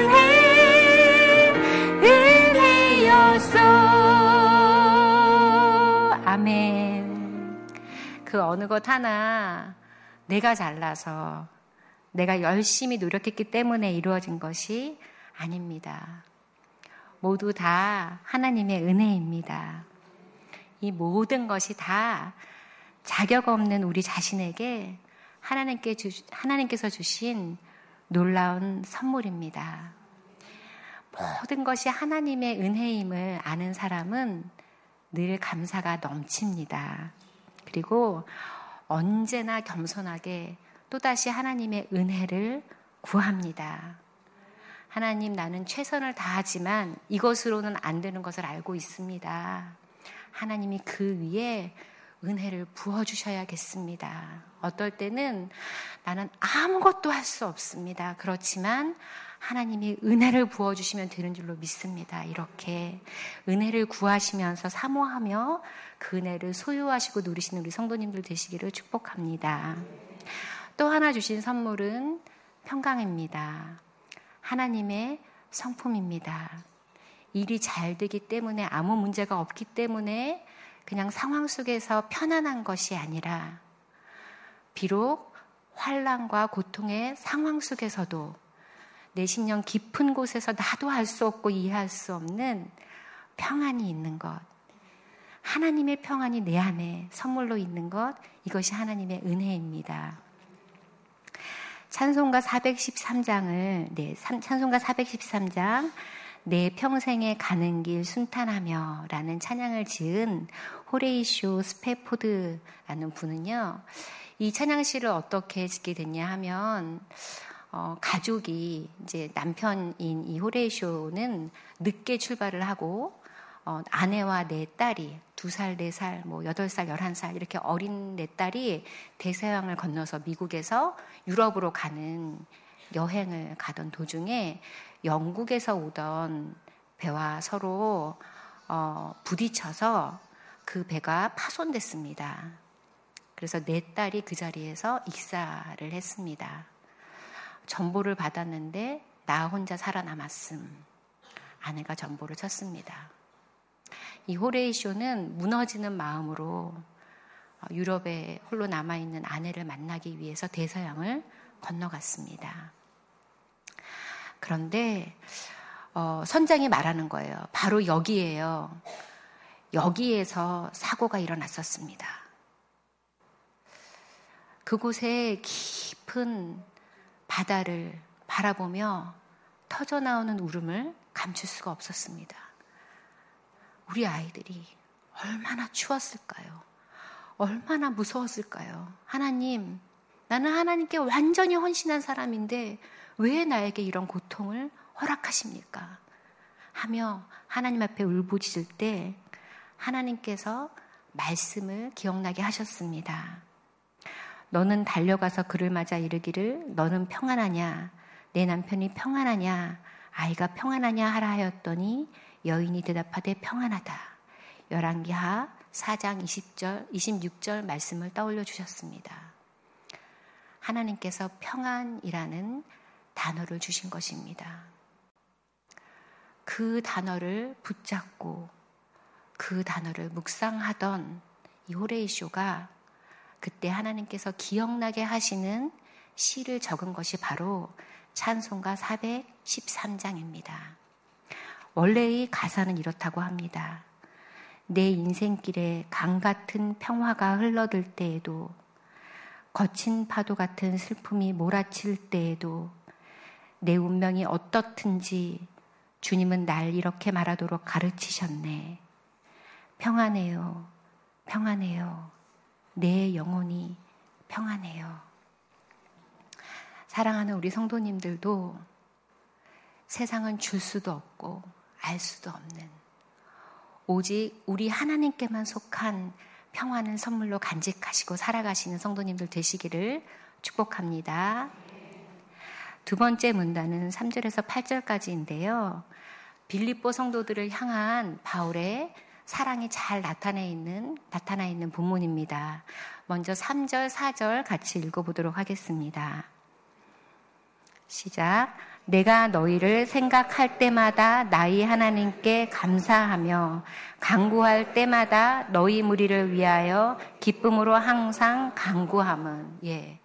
Speaker 5: 은혜였어. 아멘. 그 어느 것 하나 내가 잘나서, 내가 열심히 노력했기 때문에 이루어진 것이 아닙니다. 모두 다 하나님의 은혜입니다. 이 모든 것이 다 자격 없는 우리 자신에게 하나님께서 주신 놀라운 선물입니다. 모든 것이 하나님의 은혜임을 아는 사람은 늘 감사가 넘칩니다. 그리고 언제나 겸손하게 또다시 하나님의 은혜를 구합니다. 하나님, 나는 최선을 다하지만 이것으로는 안 되는 것을 알고 있습니다. 하나님이 그 위에 은혜를 부어주셔야겠습니다. 어떨 때는 나는 아무것도 할 수 없습니다. 그렇지만 하나님이 은혜를 부어주시면 되는 줄로 믿습니다. 이렇게 은혜를 구하시면서 사모하며 그 은혜를 소유하시고 누리시는 우리 성도님들 되시기를 축복합니다. 또 하나 주신 선물은 평강입니다. 하나님의 성품입니다. 일이 잘 되기 때문에, 아무 문제가 없기 때문에 그냥 상황 속에서 편안한 것이 아니라, 비록 환난과 고통의 상황 속에서도 내 심령 깊은 곳에서 나도 알 수 없고 이해할 수 없는 평안이 있는 것, 하나님의 평안이 내 안에 선물로 있는 것, 이것이 하나님의 은혜입니다. 찬송가 413장을, 찬송가 413장 내 평생에 가는 길 순탄하며 라는 찬양을 지은 호레이쇼 스페포드라는 분은요, 이 찬양시를 어떻게 짓게 됐냐 하면, 가족이, 이제 남편인 이 호레이쇼는 늦게 출발을 하고, 아내와 네 딸이 2살, 4살, 8살, 11살 이렇게 어린 내 딸이 대서양을 건너서 미국에서 유럽으로 가는 여행을 가던 도중에 영국에서 오던 배와 서로 부딪혀서 그 배가 파손됐습니다. 그래서 내 딸이 그 자리에서 익사를 했습니다. 전보를 받았는데 나 혼자 살아남았음. 아내가 전보를 쳤습니다. 이 호레이쇼는 무너지는 마음으로 유럽에 홀로 남아있는 아내를 만나기 위해서 대서양을 건너갔습니다. 그런데 선장이 말하는 거예요. 바로 여기에요. 여기에서 사고가 일어났었습니다. 그곳에 깊은 바다를 바라보며 터져나오는 울음을 감출 수가 없었습니다. 우리 아이들이 얼마나 추웠을까요? 얼마나 무서웠을까요? 하나님, 나는 하나님께 완전히 헌신한 사람인데 왜 나에게 이런 고통을 허락하십니까? 하며 하나님 앞에 울부짖을 때 하나님께서 말씀을 기억나게 하셨습니다. 너는 달려가서 그를 맞아 이르기를 너는 평안하냐? 내 남편이 평안하냐? 아이가 평안하냐 하라 하였더니 여인이 대답하되 평안하다. 열왕기하 4장 26절 말씀을 떠올려 주셨습니다. 하나님께서 평안이라는 단어를 주신 것입니다. 그 단어를 붙잡고 그 단어를 묵상하던 이 호레이쇼가 그때 하나님께서 기억나게 하시는 시를 적은 것이 바로 찬송가 413장입니다. 원래의 가사는 이렇다고 합니다. 내 인생길에 강 같은 평화가 흘러들 때에도 거친 파도 같은 슬픔이 몰아칠 때에도 내 운명이 어떻든지 주님은 날 이렇게 말하도록 가르치셨네. 평안해요. 평안해요. 내 영혼이 평안해요. 사랑하는 우리 성도님들도 세상은 줄 수도 없고 알 수도 없는 오직 우리 하나님께만 속한 평안은 선물로 간직하시고 살아가시는 성도님들 되시기를 축복합니다. 두 번째 문단은 3절에서 8절까지인데요. 빌립보 성도들을 향한 바울의 사랑이 잘 나타나 있는 본문입니다. 먼저 3절, 4절 같이 읽어보도록 하겠습니다. 시작. 내가 너희를 생각할 때마다 나의 하나님께 감사하며 간구할 때마다 너희 무리를 위하여 기쁨으로 항상 간구함은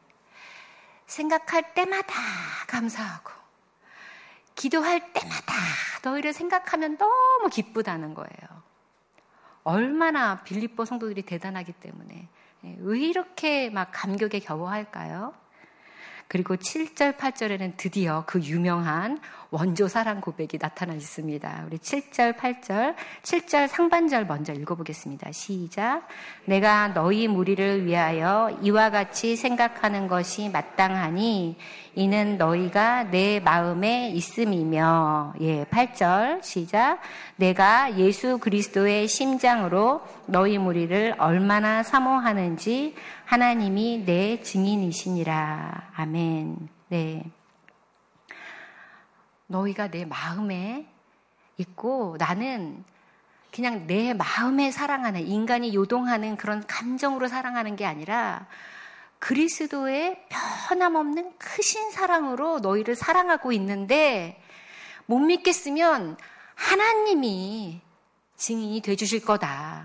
Speaker 5: 생각할 때마다 감사하고 기도할 때마다 너희를 생각하면 너무 기쁘다는 거예요. 얼마나 빌립보 성도들이 대단하기 때문에 왜 이렇게 막 감격에 겨워할까요? 그리고 7절, 8절에는 드디어 그 유명한 원조 사랑 고백이 나타나 있습니다. 우리 7절, 8절, 7절 상반절 먼저 읽어보겠습니다. 시작. 내가 너희 무리를 위하여 이와 같이 생각하는 것이 마땅하니 이는 너희가 내 마음에 있음이며 8절 시작. 내가 예수 그리스도의 심장으로 너희 무리를 얼마나 사모하는지 하나님이 내 증인이시니라. 아멘. 네. 너희가 내 마음에 있고 나는 그냥 내 마음에 사랑하는 인간이 요동하는 그런 감정으로 사랑하는 게 아니라 그리스도의 변함없는 크신 사랑으로 너희를 사랑하고 있는데 못 믿겠으면 하나님이 증인이 돼주실 거다.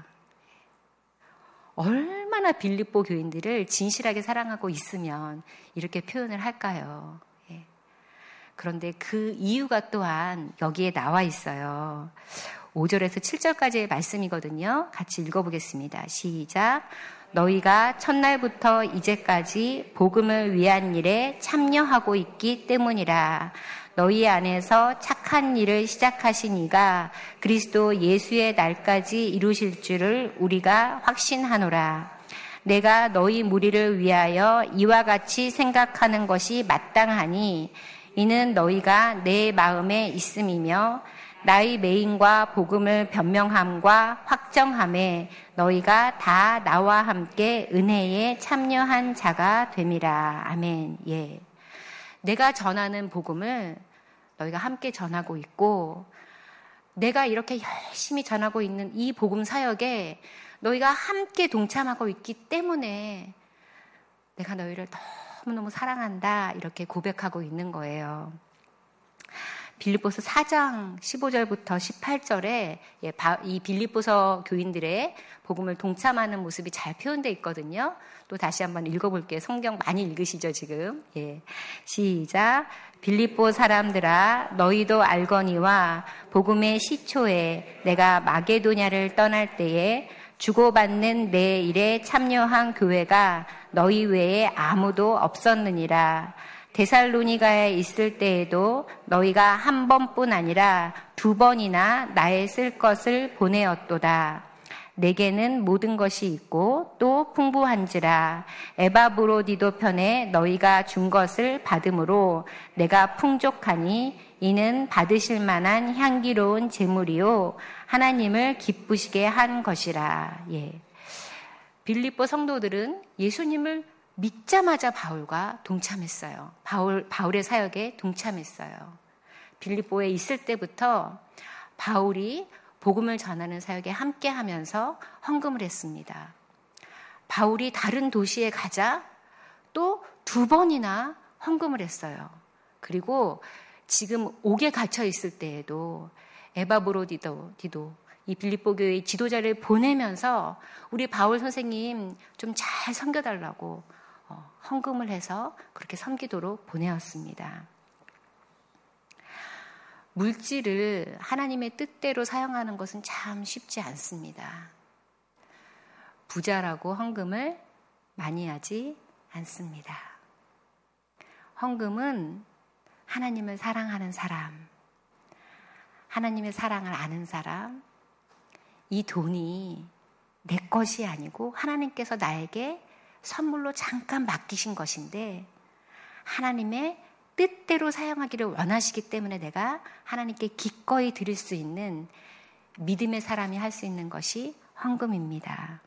Speaker 5: 얼마나 빌립보 교인들을 진실하게 사랑하고 있으면 이렇게 표현을 할까요? 그런데 그 이유가 또한 여기에 나와 있어요. 5절에서 7절까지의 말씀이거든요. 같이 읽어보겠습니다. 시작. 너희가 첫날부터 이제까지 복음을 위한 일에 참여하고 있기 때문이라. 너희 안에서 착한 일을 시작하신 이가 그리스도 예수의 날까지 이루실 줄을 우리가 확신하노라. 내가 너희 무리를 위하여 이와 같이 생각하는 것이 마땅하니 이는 너희가 내 마음에 있음이며 나의 매인과 복음을 변명함과 확정함에 너희가 다 나와 함께 은혜에 참여한 자가 됨이라. 아멘. 예. 내가 전하는 복음을 너희가 함께 전하고 있고, 내가 이렇게 열심히 전하고 있는 이 복음 사역에 너희가 함께 동참하고 있기 때문에 내가 너희를 너무너무 사랑한다, 이렇게 고백하고 있는 거예요. 빌립보서 4장 15절부터 18절에 이 빌립보서 교인들의 복음을 동참하는 모습이 잘 표현되어 있거든요. 또 다시 한번 읽어볼게요. 성경 많이 읽으시죠, 지금? 예. 시작. 빌립보 사람들아, 너희도 알거니와 복음의 시초에 내가 마게도냐를 떠날 때에 주고받는 내 일에 참여한 교회가 너희 외에 아무도 없었느니라. 데살로니가에 있을 때에도 너희가 한 번뿐 아니라 2번이나 나의 쓸 것을 보내었도다. 내게는 모든 것이 있고 또 풍부한지라. 에바브로디도 편에 너희가 준 것을 받음으로 내가 풍족하니 이는 받으실 만한 향기로운 제물이요 하나님을 기쁘시게 한 것이라. 예. 빌립보 성도들은 예수님을 믿자마자 바울과 동참했어요. 바울의 사역에 동참했어요. 빌립보에 있을 때부터 바울이 복음을 전하는 사역에 함께 하면서 헌금을 했습니다. 바울이 다른 도시에 가자 또 2번이나 헌금을 했어요. 그리고 지금 옥에 갇혀 있을 때에도 에바브로디도 이 빌립보 교회의 지도자를 보내면서 우리 바울 선생님 좀 잘 섬겨달라고 헌금을 해서 그렇게 섬기도록 보내었습니다. 물질을 하나님의 뜻대로 사용하는 것은 참 쉽지 않습니다. 부자라고 헌금을 많이 하지 않습니다. 헌금은 하나님을 사랑하는 사람, 하나님의 사랑을 아는 사람, 이 돈이 내 것이 아니고 하나님께서 나에게 선물로 잠깐 맡기신 것인데 하나님의 뜻대로 사용하기를 원하시기 때문에 내가 하나님께 기꺼이 드릴 수 있는 믿음의 사람이 할 수 있는 것이 헌금입니다.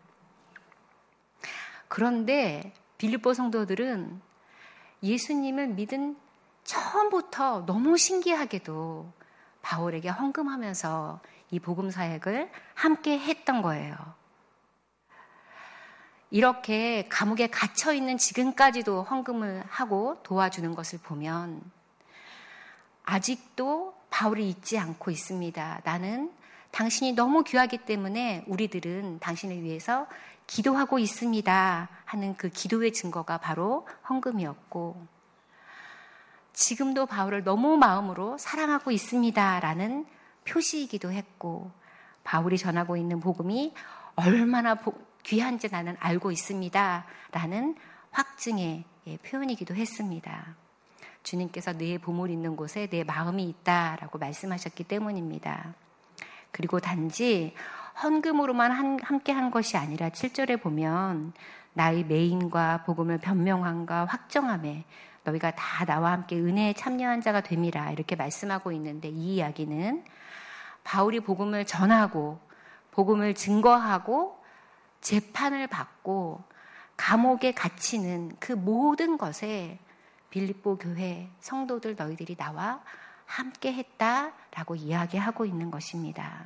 Speaker 5: 그런데 빌립보 성도들은 예수님을 믿은 처음부터 너무 신기하게도 바울에게 헌금하면서 이 복음 사역을 함께 했던 거예요. 이렇게 감옥에 갇혀 있는 지금까지도 헌금을 하고 도와주는 것을 보면 아직도 바울이 잊지 않고 있습니다. 나는 당신이 너무 귀하기 때문에 우리들은 당신을 위해서 기도하고 있습니다 하는 그 기도의 증거가 바로 헌금이었고, 지금도 바울을 너무 마음으로 사랑하고 있습니다 라는 표시이기도 했고, 바울이 전하고 있는 복음이 얼마나 귀한지 나는 알고 있습니다 라는 확증의 표현이기도 했습니다. 주님께서 내 보물 있는 곳에 내 마음이 있다라고 말씀하셨기 때문입니다. 그리고 단지 헌금으로만 함께 한 것이 아니라 7절에 보면 나의 매인과 복음을 변명함과 확정함에 너희가 다 나와 함께 은혜에 참여한 자가 됨이라, 이렇게 말씀하고 있는데, 이 이야기는 바울이 복음을 전하고 복음을 증거하고 재판을 받고 감옥에 갇히는 그 모든 것에 빌립보 교회 성도들 너희들이 나와 함께 했다라고 이야기하고 있는 것입니다.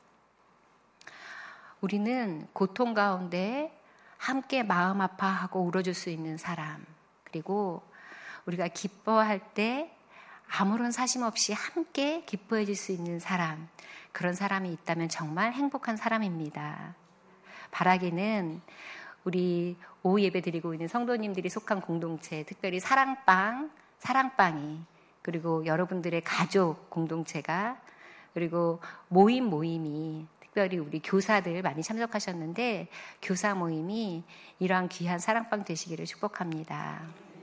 Speaker 5: 우리는 고통 가운데 함께 마음 아파하고 울어줄 수 있는 사람, 그리고 우리가 기뻐할 때 아무런 사심 없이 함께 기뻐해 줄 수 있는 사람, 그런 사람이 있다면 정말 행복한 사람입니다. 바라기는 우리 오후 예배 드리고 있는 성도님들이 속한 공동체, 특별히 사랑방이, 그리고 여러분들의 가족 공동체가, 그리고 모임이, 특별히 우리 교사들 많이 참석하셨는데 교사 모임이 이러한 귀한 사랑방 되시기를 축복합니다.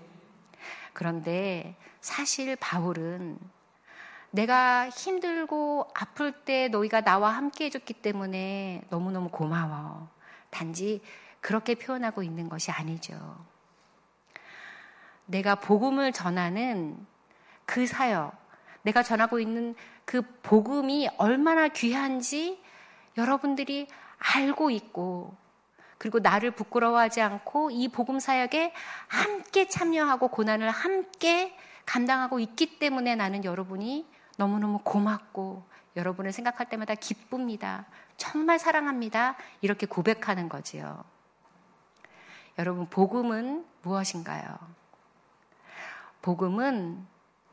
Speaker 5: 그런데 사실 바울은 내가 힘들고 아플 때 너희가 나와 함께 해줬기 때문에 너무너무 고마워, 단지 그렇게 표현하고 있는 것이 아니죠. 내가 복음을 전하는 그 사역, 내가 전하고 있는 그 복음이 얼마나 귀한지 여러분들이 알고 있고, 그리고 나를 부끄러워하지 않고 이 복음 사역에 함께 참여하고 고난을 함께 감당하고 있기 때문에 나는 여러분이 너무너무 고맙고 여러분을 생각할 때마다 기쁩니다. 정말 사랑합니다. 이렇게 고백하는 거지요. 여러분, 복음은 무엇인가요? 복음은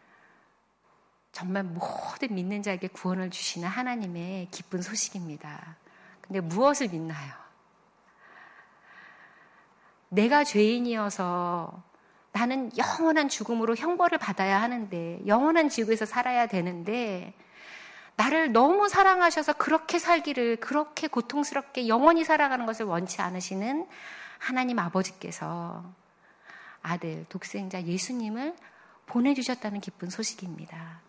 Speaker 5: 정말 모든 믿는 자에게 구원을 주시는 하나님의 기쁜 소식입니다. 근데 무엇을 믿나요? 내가 죄인이어서 나는 영원한 죽음으로 형벌을 받아야 하는데, 영원한 지옥에서 살아야 되는데, 나를 너무 사랑하셔서 그렇게 살기를, 그렇게 고통스럽게 영원히 살아가는 것을 원치 않으시는 하나님 아버지께서 아들, 독생자 예수님을 보내주셨다는 기쁜 소식입니다.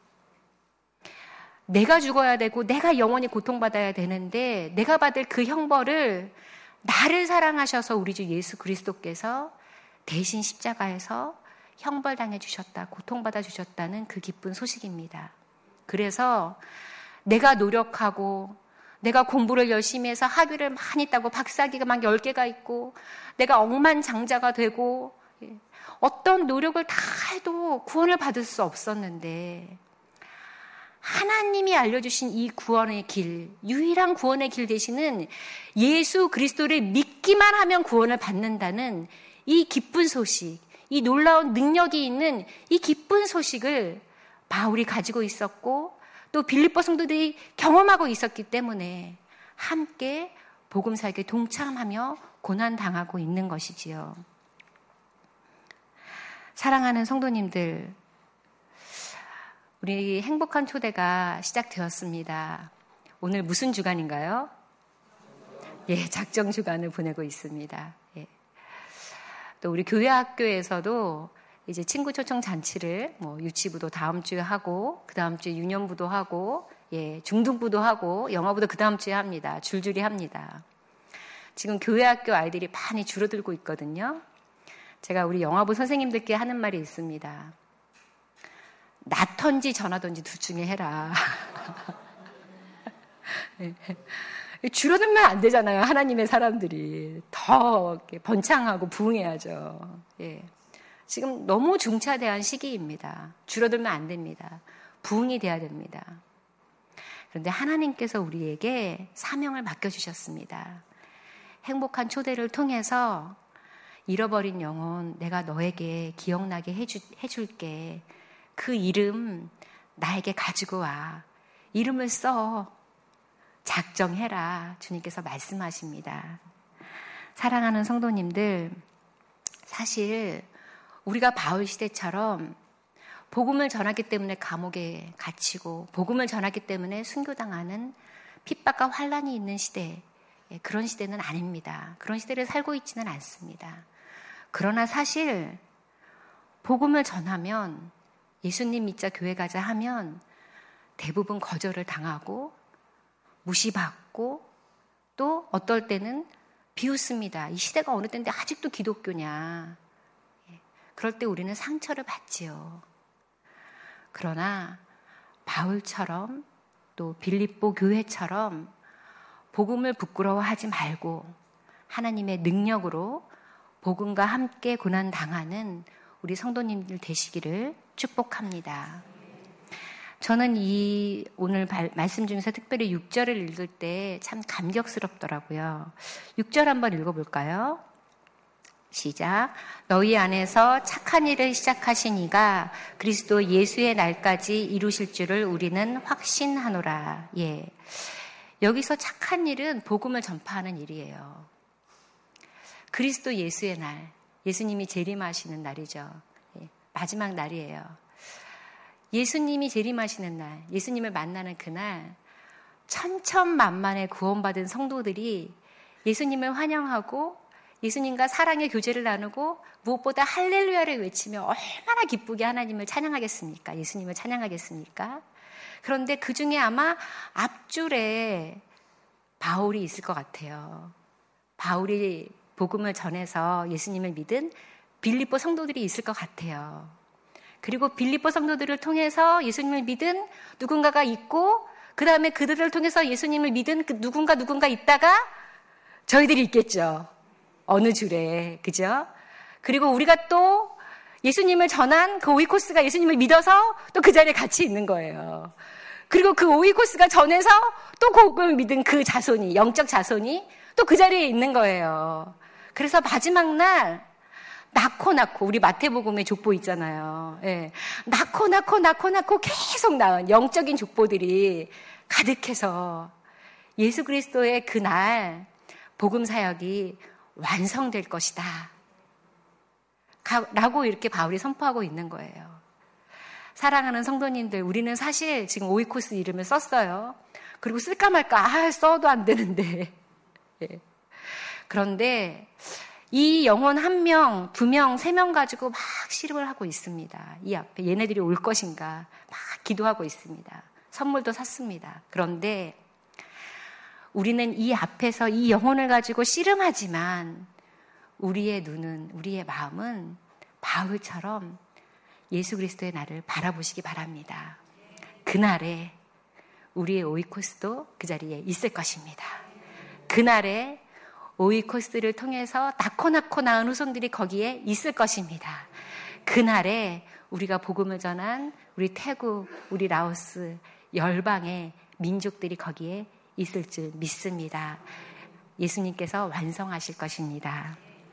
Speaker 5: 내가 죽어야 되고 내가 영원히 고통받아야 되는데 내가 받을 그 형벌을 나를 사랑하셔서 우리 주 예수 그리스도께서 대신 십자가에서 형벌당해 주셨다, 고통받아 주셨다는 그 기쁜 소식입니다. 그래서 내가 노력하고 내가 공부를 열심히 해서 학위를 많이 따고 박사학위가 막 10개가 있고 내가 억만장자가 되고 어떤 노력을 다 해도 구원을 받을 수 없었는데, 하나님이 알려주신 이 구원의 길, 유일한 구원의 길 되시는 예수 그리스도를 믿기만 하면 구원을 받는다는 이 기쁜 소식, 이 놀라운 능력이 있는 이 기쁜 소식을 바울이 가지고 있었고 또 빌립보 성도들이 경험하고 있었기 때문에 함께 복음 사역에 동참하며 고난 당하고 있는 것이지요. 사랑하는 성도님들, 우리 행복한 초대가 시작되었습니다. 오늘 무슨 주간인가요? 작정 주간을 보내고 있습니다. 또 우리 교회 학교에서도 이제 친구 초청 잔치를 유치부도 다음 주에 하고, 그 다음 주에 유년부도 하고, 중등부도 하고, 영어부도 그 다음 주에 합니다. 줄줄이 합니다. 지금 교회 학교 아이들이 많이 줄어들고 있거든요. 제가 우리 영어부 선생님들께 하는 말이 있습니다. 낳던지 전하던지 둘 중에 해라. 줄어들면 안 되잖아요. 하나님의 사람들이 더 이렇게 번창하고 부흥해야죠. 지금 너무 중차대한 시기입니다. 줄어들면 안 됩니다. 부흥이 돼야 됩니다. 그런데 하나님께서 우리에게 사명을 맡겨주셨습니다. 행복한 초대를 통해서 잃어버린 영혼 내가 너에게 기억나게 해줄게. 그 이름 나에게 가지고 와. 이름을 써. 작정해라. 주님께서 말씀하십니다. 사랑하는 성도님들, 사실 우리가 바울 시대처럼 복음을 전하기 때문에 감옥에 갇히고 복음을 전하기 때문에 순교당하는 핍박과 환난이 있는 시대, 그런 시대는 아닙니다. 그런 시대를 살고 있지는 않습니다. 그러나 사실 복음을 전하면, 예수님 믿자 교회 가자 하면 대부분 거절을 당하고 무시받고 또 어떨 때는 비웃습니다. 이 시대가 어느 때인데 아직도 기독교냐. 그럴 때 우리는 상처를 받지요. 그러나 바울처럼 또 빌립보 교회처럼 복음을 부끄러워하지 말고 하나님의 능력으로 복음과 함께 고난 당하는 우리 성도님들 되시기를 축복합니다. 저는 이 오늘 말씀 중에서 특별히 6절을 읽을 때 참 감격스럽더라고요. 6절 한번 읽어볼까요? 시작. 너희 안에서 착한 일을 시작하신 이가 그리스도 예수의 날까지 이루실 줄을 우리는 확신하노라. 여기서 착한 일은 복음을 전파하는 일이에요. 그리스도 예수의 날, 예수님이 재림하시는 날이죠. 마지막 날이에요. 예수님이 재림하시는 날, 예수님을 만나는 그날, 천천만만의 구원받은 성도들이 예수님을 환영하고 예수님과 사랑의 교제를 나누고 무엇보다 할렐루야를 외치며 얼마나 기쁘게 하나님을 찬양하겠습니까? 예수님을 찬양하겠습니까? 그런데 그 중에 아마 앞줄에 바울이 있을 것 같아요. 바울이 복음을 전해서 예수님을 믿은 빌립보 성도들이 있을 것 같아요. 그리고 빌립보 성도들을 통해서 예수님을 믿은 누군가가 있고 그 다음에 그들을 통해서 예수님을 믿은 그 누군가 있다가 저희들이 있겠죠. 어느 줄에. 그죠? 그리고 우리가 또 예수님을 전한 그 오이코스가 예수님을 믿어서 또 그 자리에 같이 있는 거예요. 그리고 그 오이코스가 전해서 또 복음을 믿은 그 자손이, 영적 자손이 또 그 자리에 있는 거예요. 그래서 마지막 날 낳고 우리 마태복음의 족보 있잖아요. 예. 낳고 계속 낳은 영적인 족보들이 가득해서 예수 그리스도의 그날 복음 사역이 완성될 것이다 라고 이렇게 바울이 선포하고 있는 거예요. 사랑하는 성도님들, 우리는 사실 지금 오이코스 이름을 썼어요. 그리고 쓸까 말까 써도 안 되는데 예. 그런데 이 영혼 1명, 2명, 3명 가지고 막 씨름을 하고 있습니다. 이 앞에 얘네들이 올 것인가 막 기도하고 있습니다. 선물도 샀습니다. 그런데 우리는 이 앞에서 이 영혼을 가지고 씨름하지만 우리의 눈은, 우리의 마음은 바울처럼 예수 그리스도의 날을 바라보시기 바랍니다. 그날에 우리의 오이코스도 그 자리에 있을 것입니다. 그날에 오이코스를 통해서 낳고 낳은 후손들이 거기에 있을 것입니다. 그날에 우리가 복음을 전한 우리 태국, 우리 라오스, 열방의 민족들이 거기에 있을 줄 믿습니다. 예수님께서 완성하실 것입니다.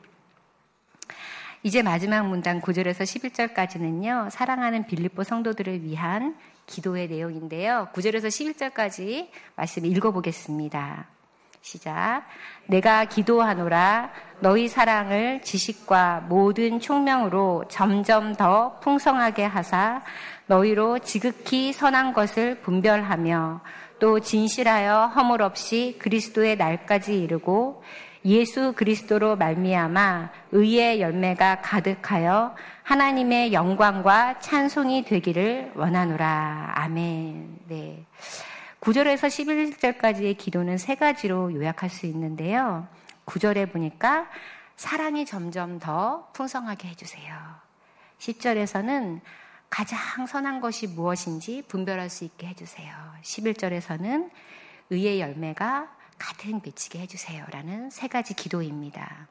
Speaker 5: 이제 마지막 문단 9절에서 11절까지는요. 사랑하는 빌립보 성도들을 위한 기도의 내용인데요. 9절에서 11절까지 말씀 읽어보겠습니다. 시작. 내가 기도하노라 너희 사랑을 지식과 모든 총명으로 점점 더 풍성하게 하사 너희로 지극히 선한 것을 분별하며 또 진실하여 허물 없이 그리스도의 날까지 이르고 예수 그리스도로 말미암아 의의 열매가 가득하여 하나님의 영광과 찬송이 되기를 원하노라. 아멘. 네. 9절에서 11절까지의 기도는 3가지로 요약할 수 있는데요. 9절에 보니까 사랑이 점점 더 풍성하게 해주세요. 10절에서는 가장 선한 것이 무엇인지 분별할 수 있게 해주세요. 11절에서는 의의 열매가 가득 맺히게 해주세요. 라는 3가지 기도입니다.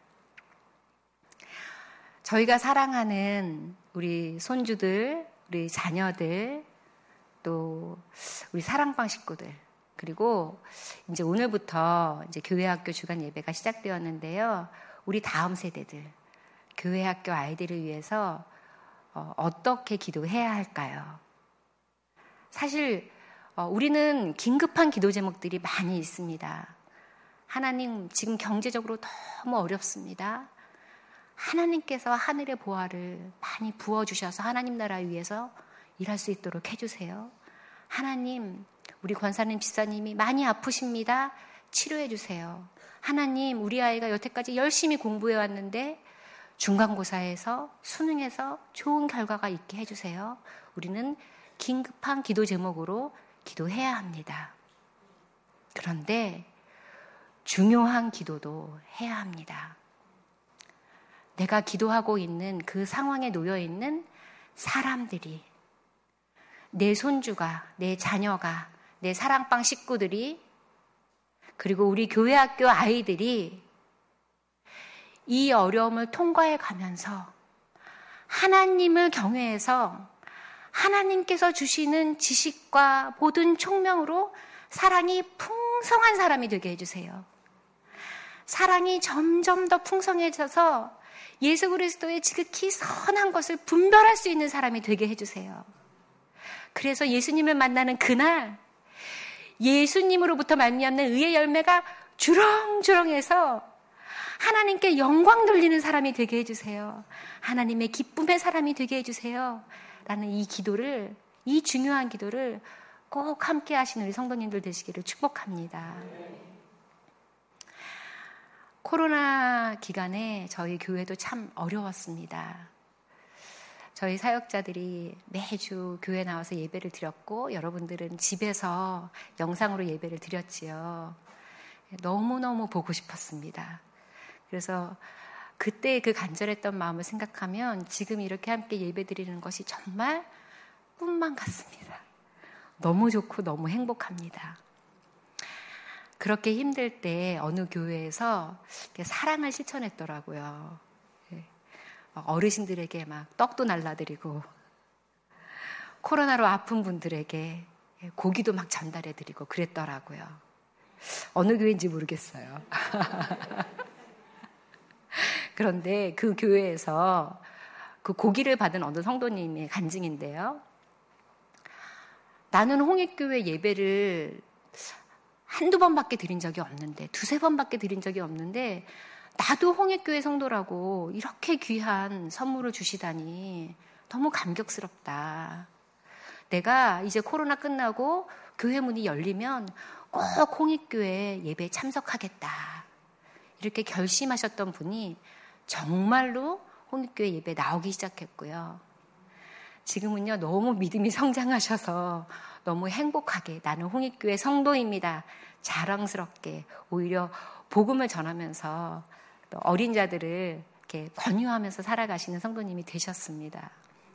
Speaker 5: 저희가 사랑하는 우리 손주들, 우리 자녀들, 또 우리 사랑방 식구들, 그리고 이제 오늘부터 이제 교회학교 주간 예배가 시작되었는데요. 우리 다음 세대들, 교회학교 아이들을 위해서 어떻게 기도해야 할까요? 사실 우리는 긴급한 기도 제목들이 많이 있습니다. 하나님, 지금 경제적으로 너무 어렵습니다. 하나님께서 하늘의 보화를 많이 부어주셔서 하나님 나라 위해서 일할 수 있도록 해주세요. 하나님, 우리 권사님, 집사님이 많이 아프십니다. 치료해 주세요. 하나님, 우리 아이가 여태까지 열심히 공부해 왔는데 중간고사에서, 수능에서 좋은 결과가 있게 해주세요. 우리는 긴급한 기도 제목으로 기도해야 합니다. 그런데 중요한 기도도 해야 합니다. 내가 기도하고 있는 그 상황에 놓여 있는 사람들이, 내 손주가, 내 자녀가, 내 사랑방 식구들이, 그리고 우리 교회학교 아이들이 이 어려움을 통과해 가면서 하나님을 경외해서 하나님께서 주시는 지식과 모든 총명으로 사랑이 풍성한 사람이 되게 해주세요. 사랑이 점점 더 풍성해져서 예수 그리스도의 지극히 선한 것을 분별할 수 있는 사람이 되게 해주세요. 그래서 예수님을 만나는 그날 예수님으로부터 말미암는 의의 열매가 주렁주렁해서 하나님께 영광 돌리는 사람이 되게 해주세요. 하나님의 기쁨의 사람이 되게 해주세요. 라는 이 기도를, 이 중요한 기도를 꼭 함께 하시는 우리 성도님들 되시기를 축복합니다. 코로나 기간에 저희 교회도 참 어려웠습니다. 저희 사역자들이 매주 교회 나와서 예배를 드렸고 여러분들은 집에서 영상으로 예배를 드렸지요. 너무너무 보고 싶었습니다. 그래서 그때 그 간절했던 마음을 생각하면 지금 이렇게 함께 예배드리는 것이 정말 꿈만 같습니다. 너무 좋고 너무 행복합니다. 그렇게 힘들 때 어느 교회에서 사랑을 실천했더라고요. 어르신들에게 막 떡도 날라드리고 코로나로 아픈 분들에게 고기도 막 전달해드리고 그랬더라고요. 어느 교회인지 모르겠어요. 그런데 그 교회에서 그 고기를 받은 어느 성도님의 간증인데요. 나는 홍익교회 예배를 한두 번밖에 드린 적이 없는데, 두세 번밖에 드린 적이 없는데 나도 홍익교회 성도라고 이렇게 귀한 선물을 주시다니 너무 감격스럽다. 내가 이제 코로나 끝나고 교회 문이 열리면 꼭 홍익교회 예배에 참석하겠다. 이렇게 결심하셨던 분이 정말로 홍익교회 예배에 나오기 시작했고요. 지금은요, 너무 믿음이 성장하셔서 너무 행복하게 나는 홍익교회 성도입니다. 자랑스럽게 오히려 복음을 전하면서 또 어린 자들을 이렇게 권유하면서 살아가시는 성도님이 되셨습니다.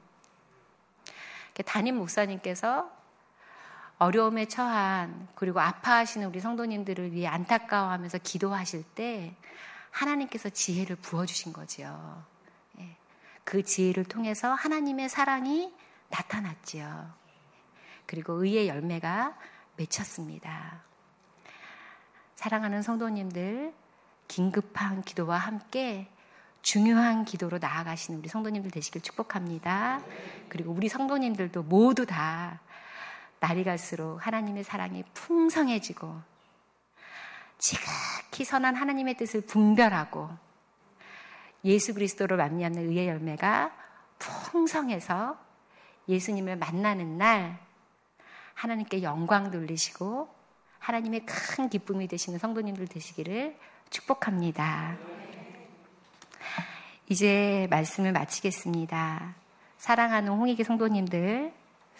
Speaker 5: 담임 목사님께서 어려움에 처한 그리고 아파하시는 우리 성도님들을 위해 안타까워하면서 기도하실 때 하나님께서 지혜를 부어주신 거지요. 그 지혜를 통해서 하나님의 사랑이 나타났지요. 그리고 의의 열매가 맺혔습니다. 사랑하는 성도님들, 긴급한 기도와 함께 중요한 기도로 나아가시는 우리 성도님들 되시길 축복합니다. 그리고 우리 성도님들도 모두 다 날이 갈수록 하나님의 사랑이 풍성해지고 지극히 선한 하나님의 뜻을 분별하고 예수 그리스도로 말미암는 의의 열매가 풍성해서 예수님을 만나는 날 하나님께 영광 돌리시고 하나님의 큰 기쁨이 되시는 성도님들 되시기를 축복합니다. 이제 말씀을 마치겠습니다. 사랑하는 홍익의 성도님들,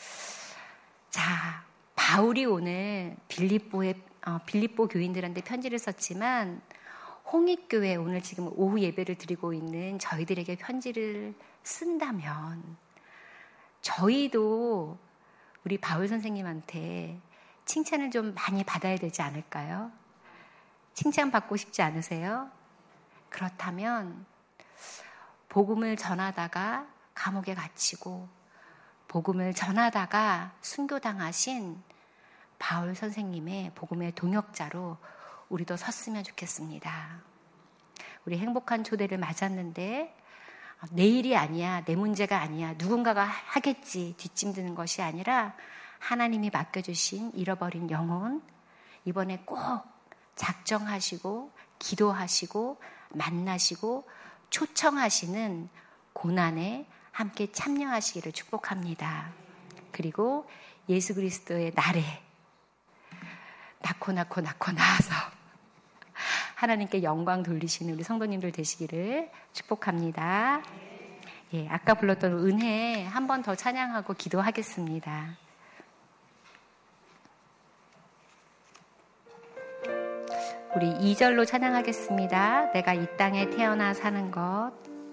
Speaker 5: 자, 바울이 오늘 빌립보 교인들한테 편지를 썼지만 홍익교회 오늘 지금 오후 예배를 드리고 있는 저희들에게 편지를 쓴다면 저희도 우리 바울 선생님한테 칭찬을 좀 많이 받아야 되지 않을까요? 칭찬받고 싶지 않으세요? 그렇다면 복음을 전하다가 감옥에 갇히고 복음을 전하다가 순교당하신 바울 선생님의 복음의 동역자로 우리도 섰으면 좋겠습니다. 우리 행복한 초대를 맞았는데 내일이 아니야, 내 문제가 아니야, 누군가가 하겠지 뒷짐드는 것이 아니라 하나님이 맡겨주신 잃어버린 영혼 이번에 꼭 작정하시고 기도하시고 만나시고 초청하시는 고난에 함께 참여하시기를 축복합니다. 그리고 예수 그리스도의 날에 낳고 나서 하나님께 영광 돌리시는 우리 성도님들 되시기를 축복합니다. 예, 아까 불렀던 은혜 한 번 더 찬양하고 기도하겠습니다. 우리 2절로 찬양하겠습니다. 내가 이 땅에 태어나 사는 것.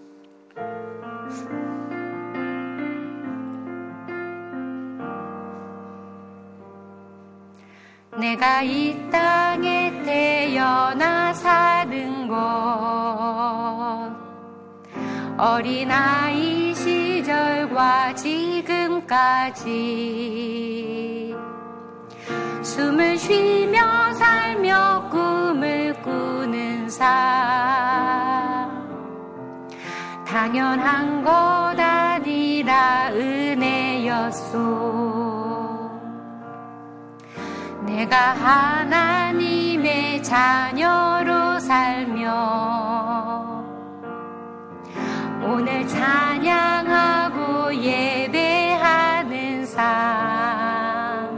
Speaker 5: 내가 이 땅에 태어나 사는 것, 어린아이 시절과 지금까지 숨을 쉬며 살며 꿈을 꾸는 삶, 당연한 것 아니라 은혜였소. 내가 하나님의 자녀로 살며 오늘 찬양하고 예배하는 삶,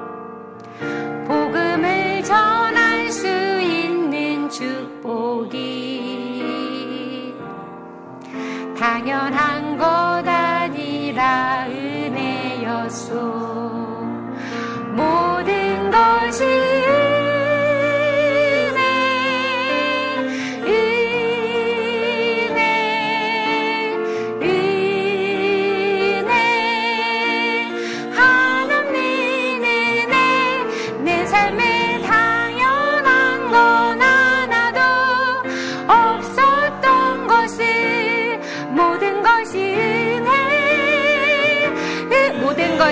Speaker 5: 복음을 전할 수 있는 축복이 당연한 것 아니라 은혜였소. 모든 것이 은혜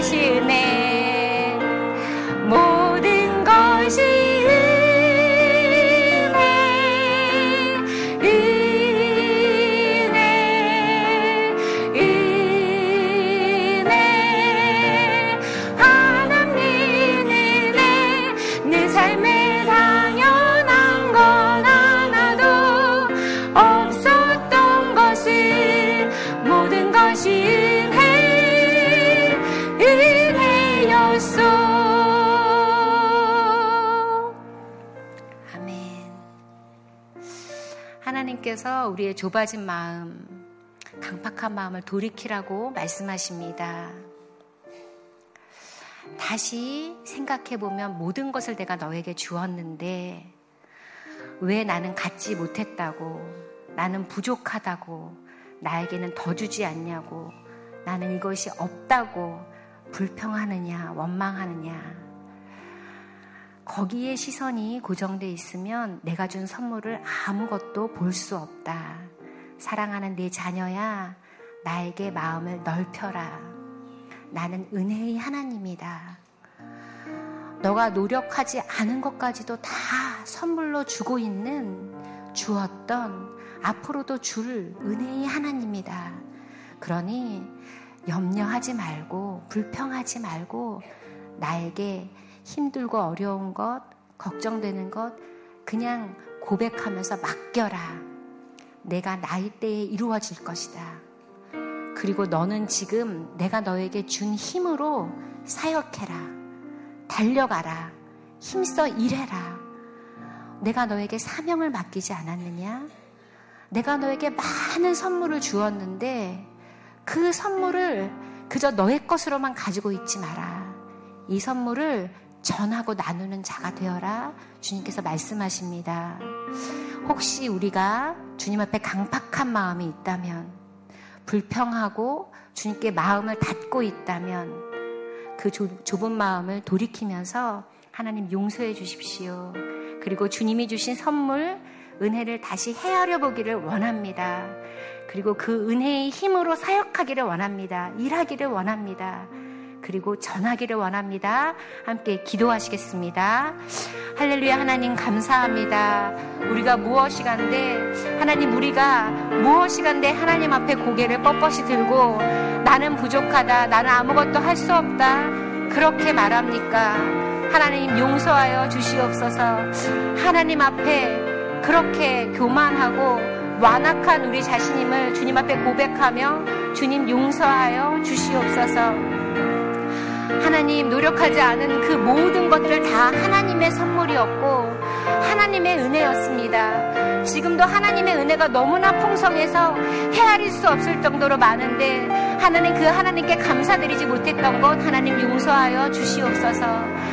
Speaker 5: 것이 은혜, 모든 것이 은혜, 하나님 은혜, 내 삶에 당연한 건 하나도 없었던 것을, 모든 것이 은혜였소. 아멘. 하나님께서 우리의 좁아진 마음, 강팍한 마음을 돌이키라고 말씀하십니다. 다시 생각해보면 모든 것을 내가 너에게 주었는데 왜 나는 갖지 못했다고, 나는 부족하다고, 나에게는 더 주지 않냐고, 나는 이것이 없다고 불평하느냐, 원망하느냐. 거기에 시선이 고정돼 있으면 내가 준 선물을 아무것도 볼 수 없다. 사랑하는 내 자녀야, 나에게 마음을 넓혀라. 나는 은혜의 하나님이다. 너가 노력하지 않은 것까지도 다 선물로 주고 있는, 주었던, 앞으로도 줄 은혜의 하나님이다. 그러니 염려하지 말고, 불평하지 말고, 나에게 힘들고 어려운 것, 걱정되는 것 그냥 고백하면서 맡겨라. 내가 나이 때에 이루어질 것이다. 그리고 너는 지금 내가 너에게 준 힘으로 사역해라. 달려가라. 힘써 일해라. 내가 너에게 사명을 맡기지 않았느냐? 내가 너에게 많은 선물을 주었는데 그 선물을 그저 너의 것으로만 가지고 있지 마라. 이 선물을 전하고 나누는 자가 되어라. 주님께서 말씀하십니다. 혹시 우리가 주님 앞에 강팍한 마음이 있다면, 불평하고 주님께 마음을 닫고 있다면 그 좁은 마음을 돌이키면서 하나님 용서해 주십시오. 그리고 주님이 주신 선물, 은혜를 다시 헤아려 보기를 원합니다. 그리고 그 은혜의 힘으로 사역하기를 원합니다. 일하기를 원합니다. 그리고 전하기를 원합니다. 함께 기도하시겠습니다. 할렐루야. 하나님 감사합니다. 우리가 무엇이간데, 하나님 우리가 무엇이간데 하나님 앞에 고개를 뻣뻣이 들고 나는 부족하다, 나는 아무것도 할 수 없다 그렇게 말합니까? 하나님 용서하여 주시옵소서. 하나님 앞에 그렇게 교만하고 완악한 우리 자신임을 주님 앞에 고백하며 주님 용서하여 주시옵소서. 하나님 노력하지 않은 그 모든 것들 다 하나님의 선물이었고 하나님의 은혜였습니다. 지금도 하나님의 은혜가 너무나 풍성해서 헤아릴 수 없을 정도로 많은데 하나님, 그 하나님께 감사드리지 못했던 것 하나님 용서하여 주시옵소서.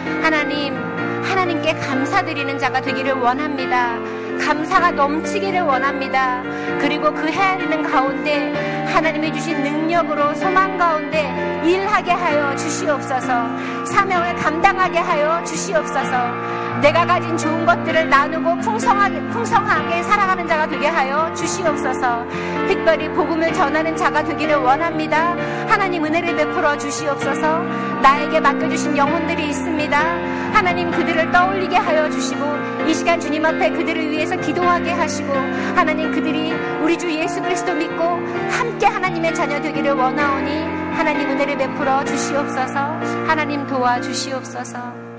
Speaker 5: 하나님께 감사드리는 자가 되기를 원합니다. 감사가 넘치기를 원합니다. 그리고 그 헤아리는 가운데 하나님이 주신 능력으로 소망 가운데 일하게 하여 주시옵소서. 사명을 감당하게 하여 주시옵소서. 내가 가진 좋은 것들을 나누고 풍성하게 살아가는 자가 되게 하여 주시옵소서. 특별히 복음을 전하는 자가 되기를 원합니다. 하나님 은혜를 베풀어 주시옵소서. 나에게 맡겨주신 영혼들이 있습니다. 하나님 그들을 떠올리게 하여 주시고 이 시간 주님 앞에 그들을 위해서 기도하게 하시고 하나님 그들이 우리 주 예수 그리스도 믿고 함께 하나님의 자녀 되기를 원하오니 하나님 은혜를 베풀어 주시옵소서. 하나님 도와주시옵소서.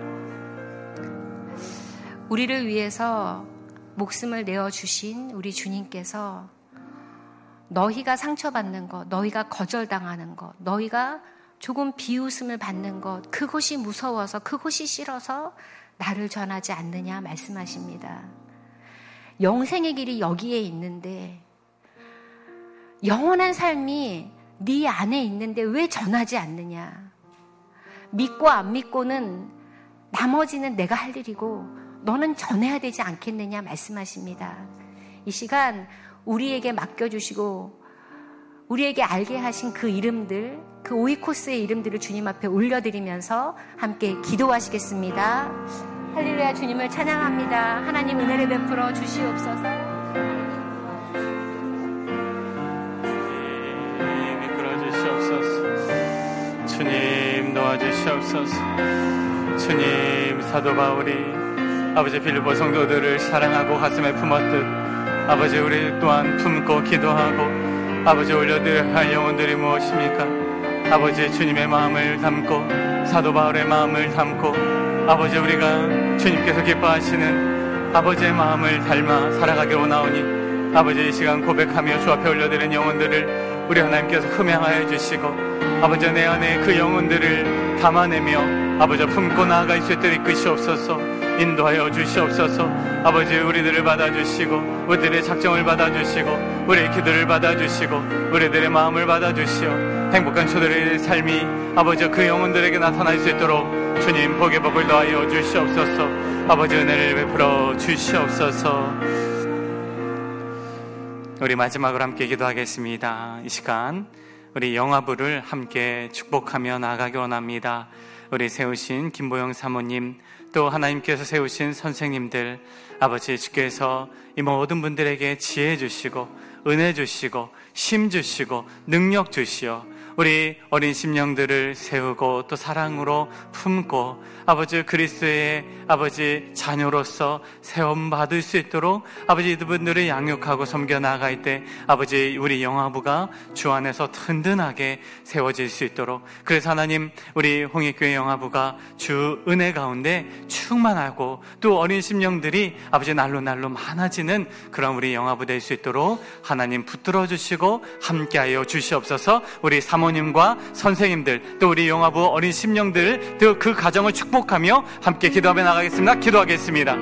Speaker 5: 우리를 위해서 목숨을 내어주신 우리 주님께서 너희가 상처받는 것, 너희가 거절당하는 것, 너희가 조금 비웃음을 받는 것, 그것이 무서워서, 그것이 싫어서 나를 전하지 않느냐 말씀하십니다. 영생의 길이 여기에 있는데 영원한 삶이 네 안에 있는데 왜 전하지 않느냐. 믿고 안 믿고는 나머지는 내가 할 일이고 너는 전해야 되지 않겠느냐 말씀하십니다. 이 시간 우리에게 맡겨주시고 우리에게 알게 하신 그 이름들, 그 오이코스의 이름들을 주님 앞에 올려드리면서 함께 기도하시겠습니다. 할렐루야. 주님을 찬양합니다. 하나님 은혜를 베풀어 주시옵소서.
Speaker 3: 주님 이끌어 주시옵소서. 주님 도와 도와주시옵소서. 주님, 사도 바울이 아버지 빌립보 성도들을 사랑하고 가슴에 품었듯 아버지 우리 또한 품고 기도하고 아버지 올려드려야 할 영혼들이 무엇입니까? 아버지 주님의 마음을 담고 사도 바울의 마음을 담고 아버지 우리가 주님께서 기뻐하시는 아버지의 마음을 닮아 살아가기로 나오니 아버지 이 시간 고백하며 주 앞에 올려드리는 영혼들을 우리 하나님께서 흠양하여 주시고 아버지 내 안에 그 영혼들을 담아내며 아버지 품고 나아갈 수 있도록 이끄시옵소서. 인도하여 주시옵소서. 아버지 우리들을 받아주시고 우리들의 작정을 받아주시고 우리의 기도를 받아주시고 우리들의 마음을 받아주시오. 행복한 초들의 삶이 아버지 그 영혼들에게 나타날 수 있도록 주님 복의 복을 더하여 주시옵소서. 아버지 은혜를 베풀어 주시옵소서. 우리 마지막으로 함께 기도하겠습니다. 이 시간 우리 영화부를 함께 축복하며 나아가기 원합니다. 우리 세우신 김보영 사모님, 또 하나님께서 세우신 선생님들, 아버지 주께서 이 모든 분들에게 지혜 주시고 은혜 주시고 힘 주시고 능력 주시어 우리 어린 심령들을 세우고 또 사랑으로 품고 아버지 그리스도의 아버지 자녀로서 세움받을 수 있도록 아버지 이분들을 양육하고 섬겨 나아갈 때 아버지 우리 영화부가 주 안에서 든든하게 세워질 수 있도록, 그래서 하나님 우리 홍익교회 영화부가 주 은혜 가운데 충만하고 또 어린 심령들이 아버지 날로 많아지는 그런 우리 영화부 될 수 있도록 하나님 붙들어 주시고 함께하여 주시옵소서. 우리 사모님과 선생님들 또 우리 영화부 어린 심령들 또 그 가정을 축복하며 함께 기도하며 나가겠습니다. 기도하겠습니다.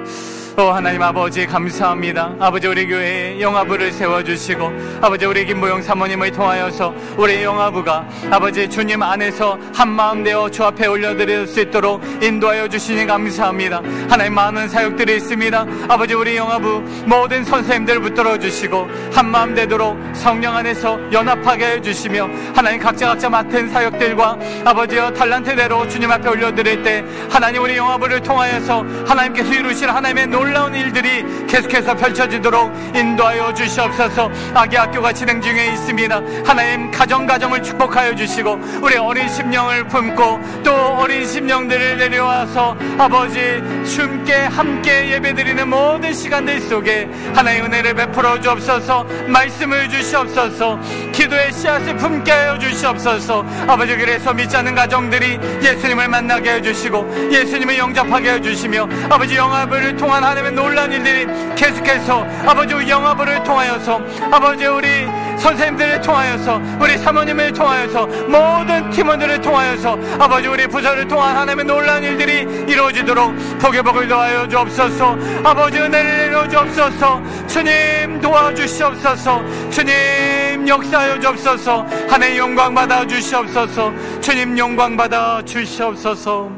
Speaker 3: 하나님 아버지 감사합니다. 아버지 우리 교회에 영화부를 세워주시고 아버지 우리 김보영 사모님을 통하여서 우리 영화부가 아버지 주님 안에서 한마음 되어 주 앞에 올려드릴 수 있도록 인도하여 주시니 감사합니다. 하나님 많은 사역들이 있습니다. 아버지 우리 영화부 모든 선생님들 붙들어 주시고 한마음 되도록 성령 안에서 연합하게 해주시며 하나님 각자 맡은 사역들과 아버지여 달란트대로 주님 앞에 올려드릴 때 하나님 우리 영화부를 통하여서 하나님께서 이루실 하나님의 놀라운 일들이 계속해서 펼쳐지도록 인도하여 주시옵소서. 아기 학교가 진행 중에 있습니다. 하나님 가정을 축복하여 주시고 우리 어린 심령을 품고 또 어린 심령들을 내려와서 아버지 주님께 함께 예배드리는 모든 시간들 속에 하나님 은혜를 베풀어 주옵소서. 말씀을 주시옵소서. 기도의 씨앗을 품게 하여 주시옵소서. 아버지 그래서 믿지 않는 가정들이 예수님을 만나게 해주시고 예수님을 영접하게 해주시며 아버지 영화부를 통한 하나님의 놀라운 일들이 계속해서 아버지 영화부를 통하여서 아버지 우리 선생님들을 통하여서 우리 사모님을 통하여서 모든 팀원들을 통하여서 아버지 우리 부서를 통한 하나님의 놀라운 일들이 이루어지도록 복의 복을 더하여 주옵소서. 아버지 은혜를 내려 주옵소서. 주님 도와주시옵소서. 주님 역사하여 주옵소서. 하나님 영광 받아 주시옵소서. 주님 영광 받아 주시옵소서.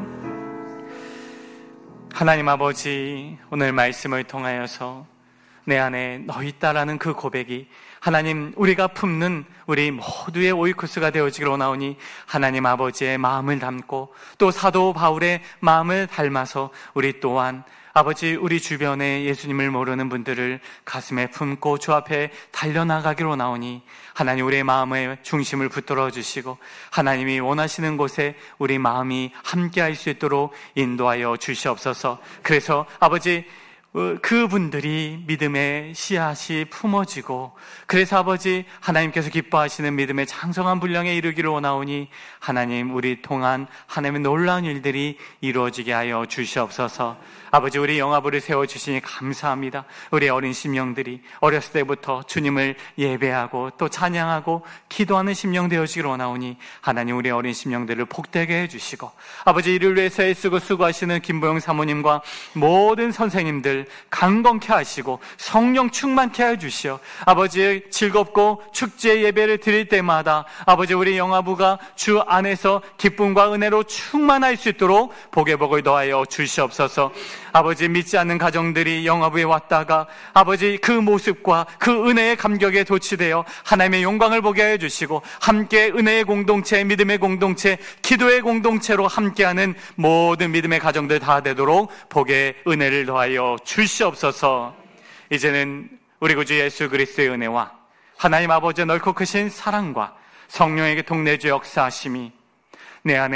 Speaker 3: 하나님 아버지 오늘 말씀을 통하여서 내 안에 너 있다라는 그 고백이 하나님 우리가 품는 우리 모두의 오이쿠스가 되어지기로 나오니 하나님 아버지의 마음을 담고 또 사도 바울의 마음을 닮아서 우리 또한 아버지 우리 주변에 예수님을 모르는 분들을 가슴에 품고 주 앞에 달려나가기로 나오니 하나님 우리의 마음의 중심을 붙들어 주시고 하나님이 원하시는 곳에 우리 마음이 함께할 수 있도록 인도하여 주시옵소서. 그래서 아버지 그분들이 믿음의 씨앗이 품어지고 그래서 아버지 하나님께서 기뻐하시는 믿음의 장성한 분량에 이르기를 원하오니 하나님 우리 통한 하나님의 놀라운 일들이 이루어지게 하여 주시옵소서. 아버지 우리 영화부를 세워주시니 감사합니다. 우리 어린 심령들이 어렸을 때부터 주님을 예배하고 또 찬양하고 기도하는 심령 되어지기를 원하오니 하나님 우리 어린 심령들을 복되게 해주시고 아버지 이를 위해서 애쓰고 수고하시는 김보영 사모님과 모든 선생님들 강건케 하시고 성령 충만케 해주시어 아버지 즐겁고 축제 예배를 드릴 때마다 아버지 우리 영화부가 주 안에서 기쁨과 은혜로 충만할 수 있도록 복의 복을 더하여 주시옵소서. 아버지 믿지 않는 가정들이 영화부에 왔다가 아버지 그 모습과 그 은혜의 감격에 도취되어 하나님의 영광을 보게 해주시고 함께 은혜의 공동체, 믿음의 공동체, 기도의 공동체로 함께하는 모든 믿음의 가정들 다 되도록 복의 은혜를 더하여 주시옵소서. 이제는 우리 구주 예수 그리스도의 은혜와 하나님 아버지의 넓고 크신 사랑과 성령에게 동내주 역사하심이 내 안에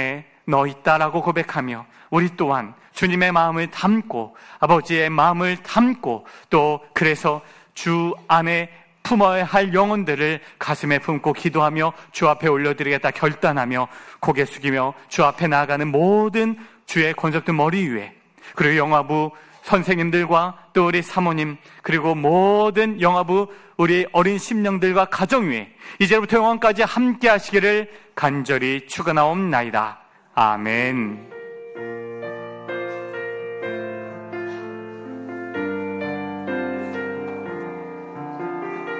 Speaker 3: 너 있다라고 고백하며 우리 또한 주님의 마음을 담고 아버지의 마음을 담고 또 그래서 주 안에 품어야 할 영혼들을 가슴에 품고 기도하며 주 앞에 올려드리겠다 결단하며 고개 숙이며 주 앞에 나아가는 모든 주의 권속된 머리 위에, 그리고 영화부 선생님들과 또 우리 사모님, 그리고 모든 영화부 우리 어린 심령들과 가정 위에 이제부터 영원까지 함께 하시기를 간절히 축원하옵나이다. 아멘.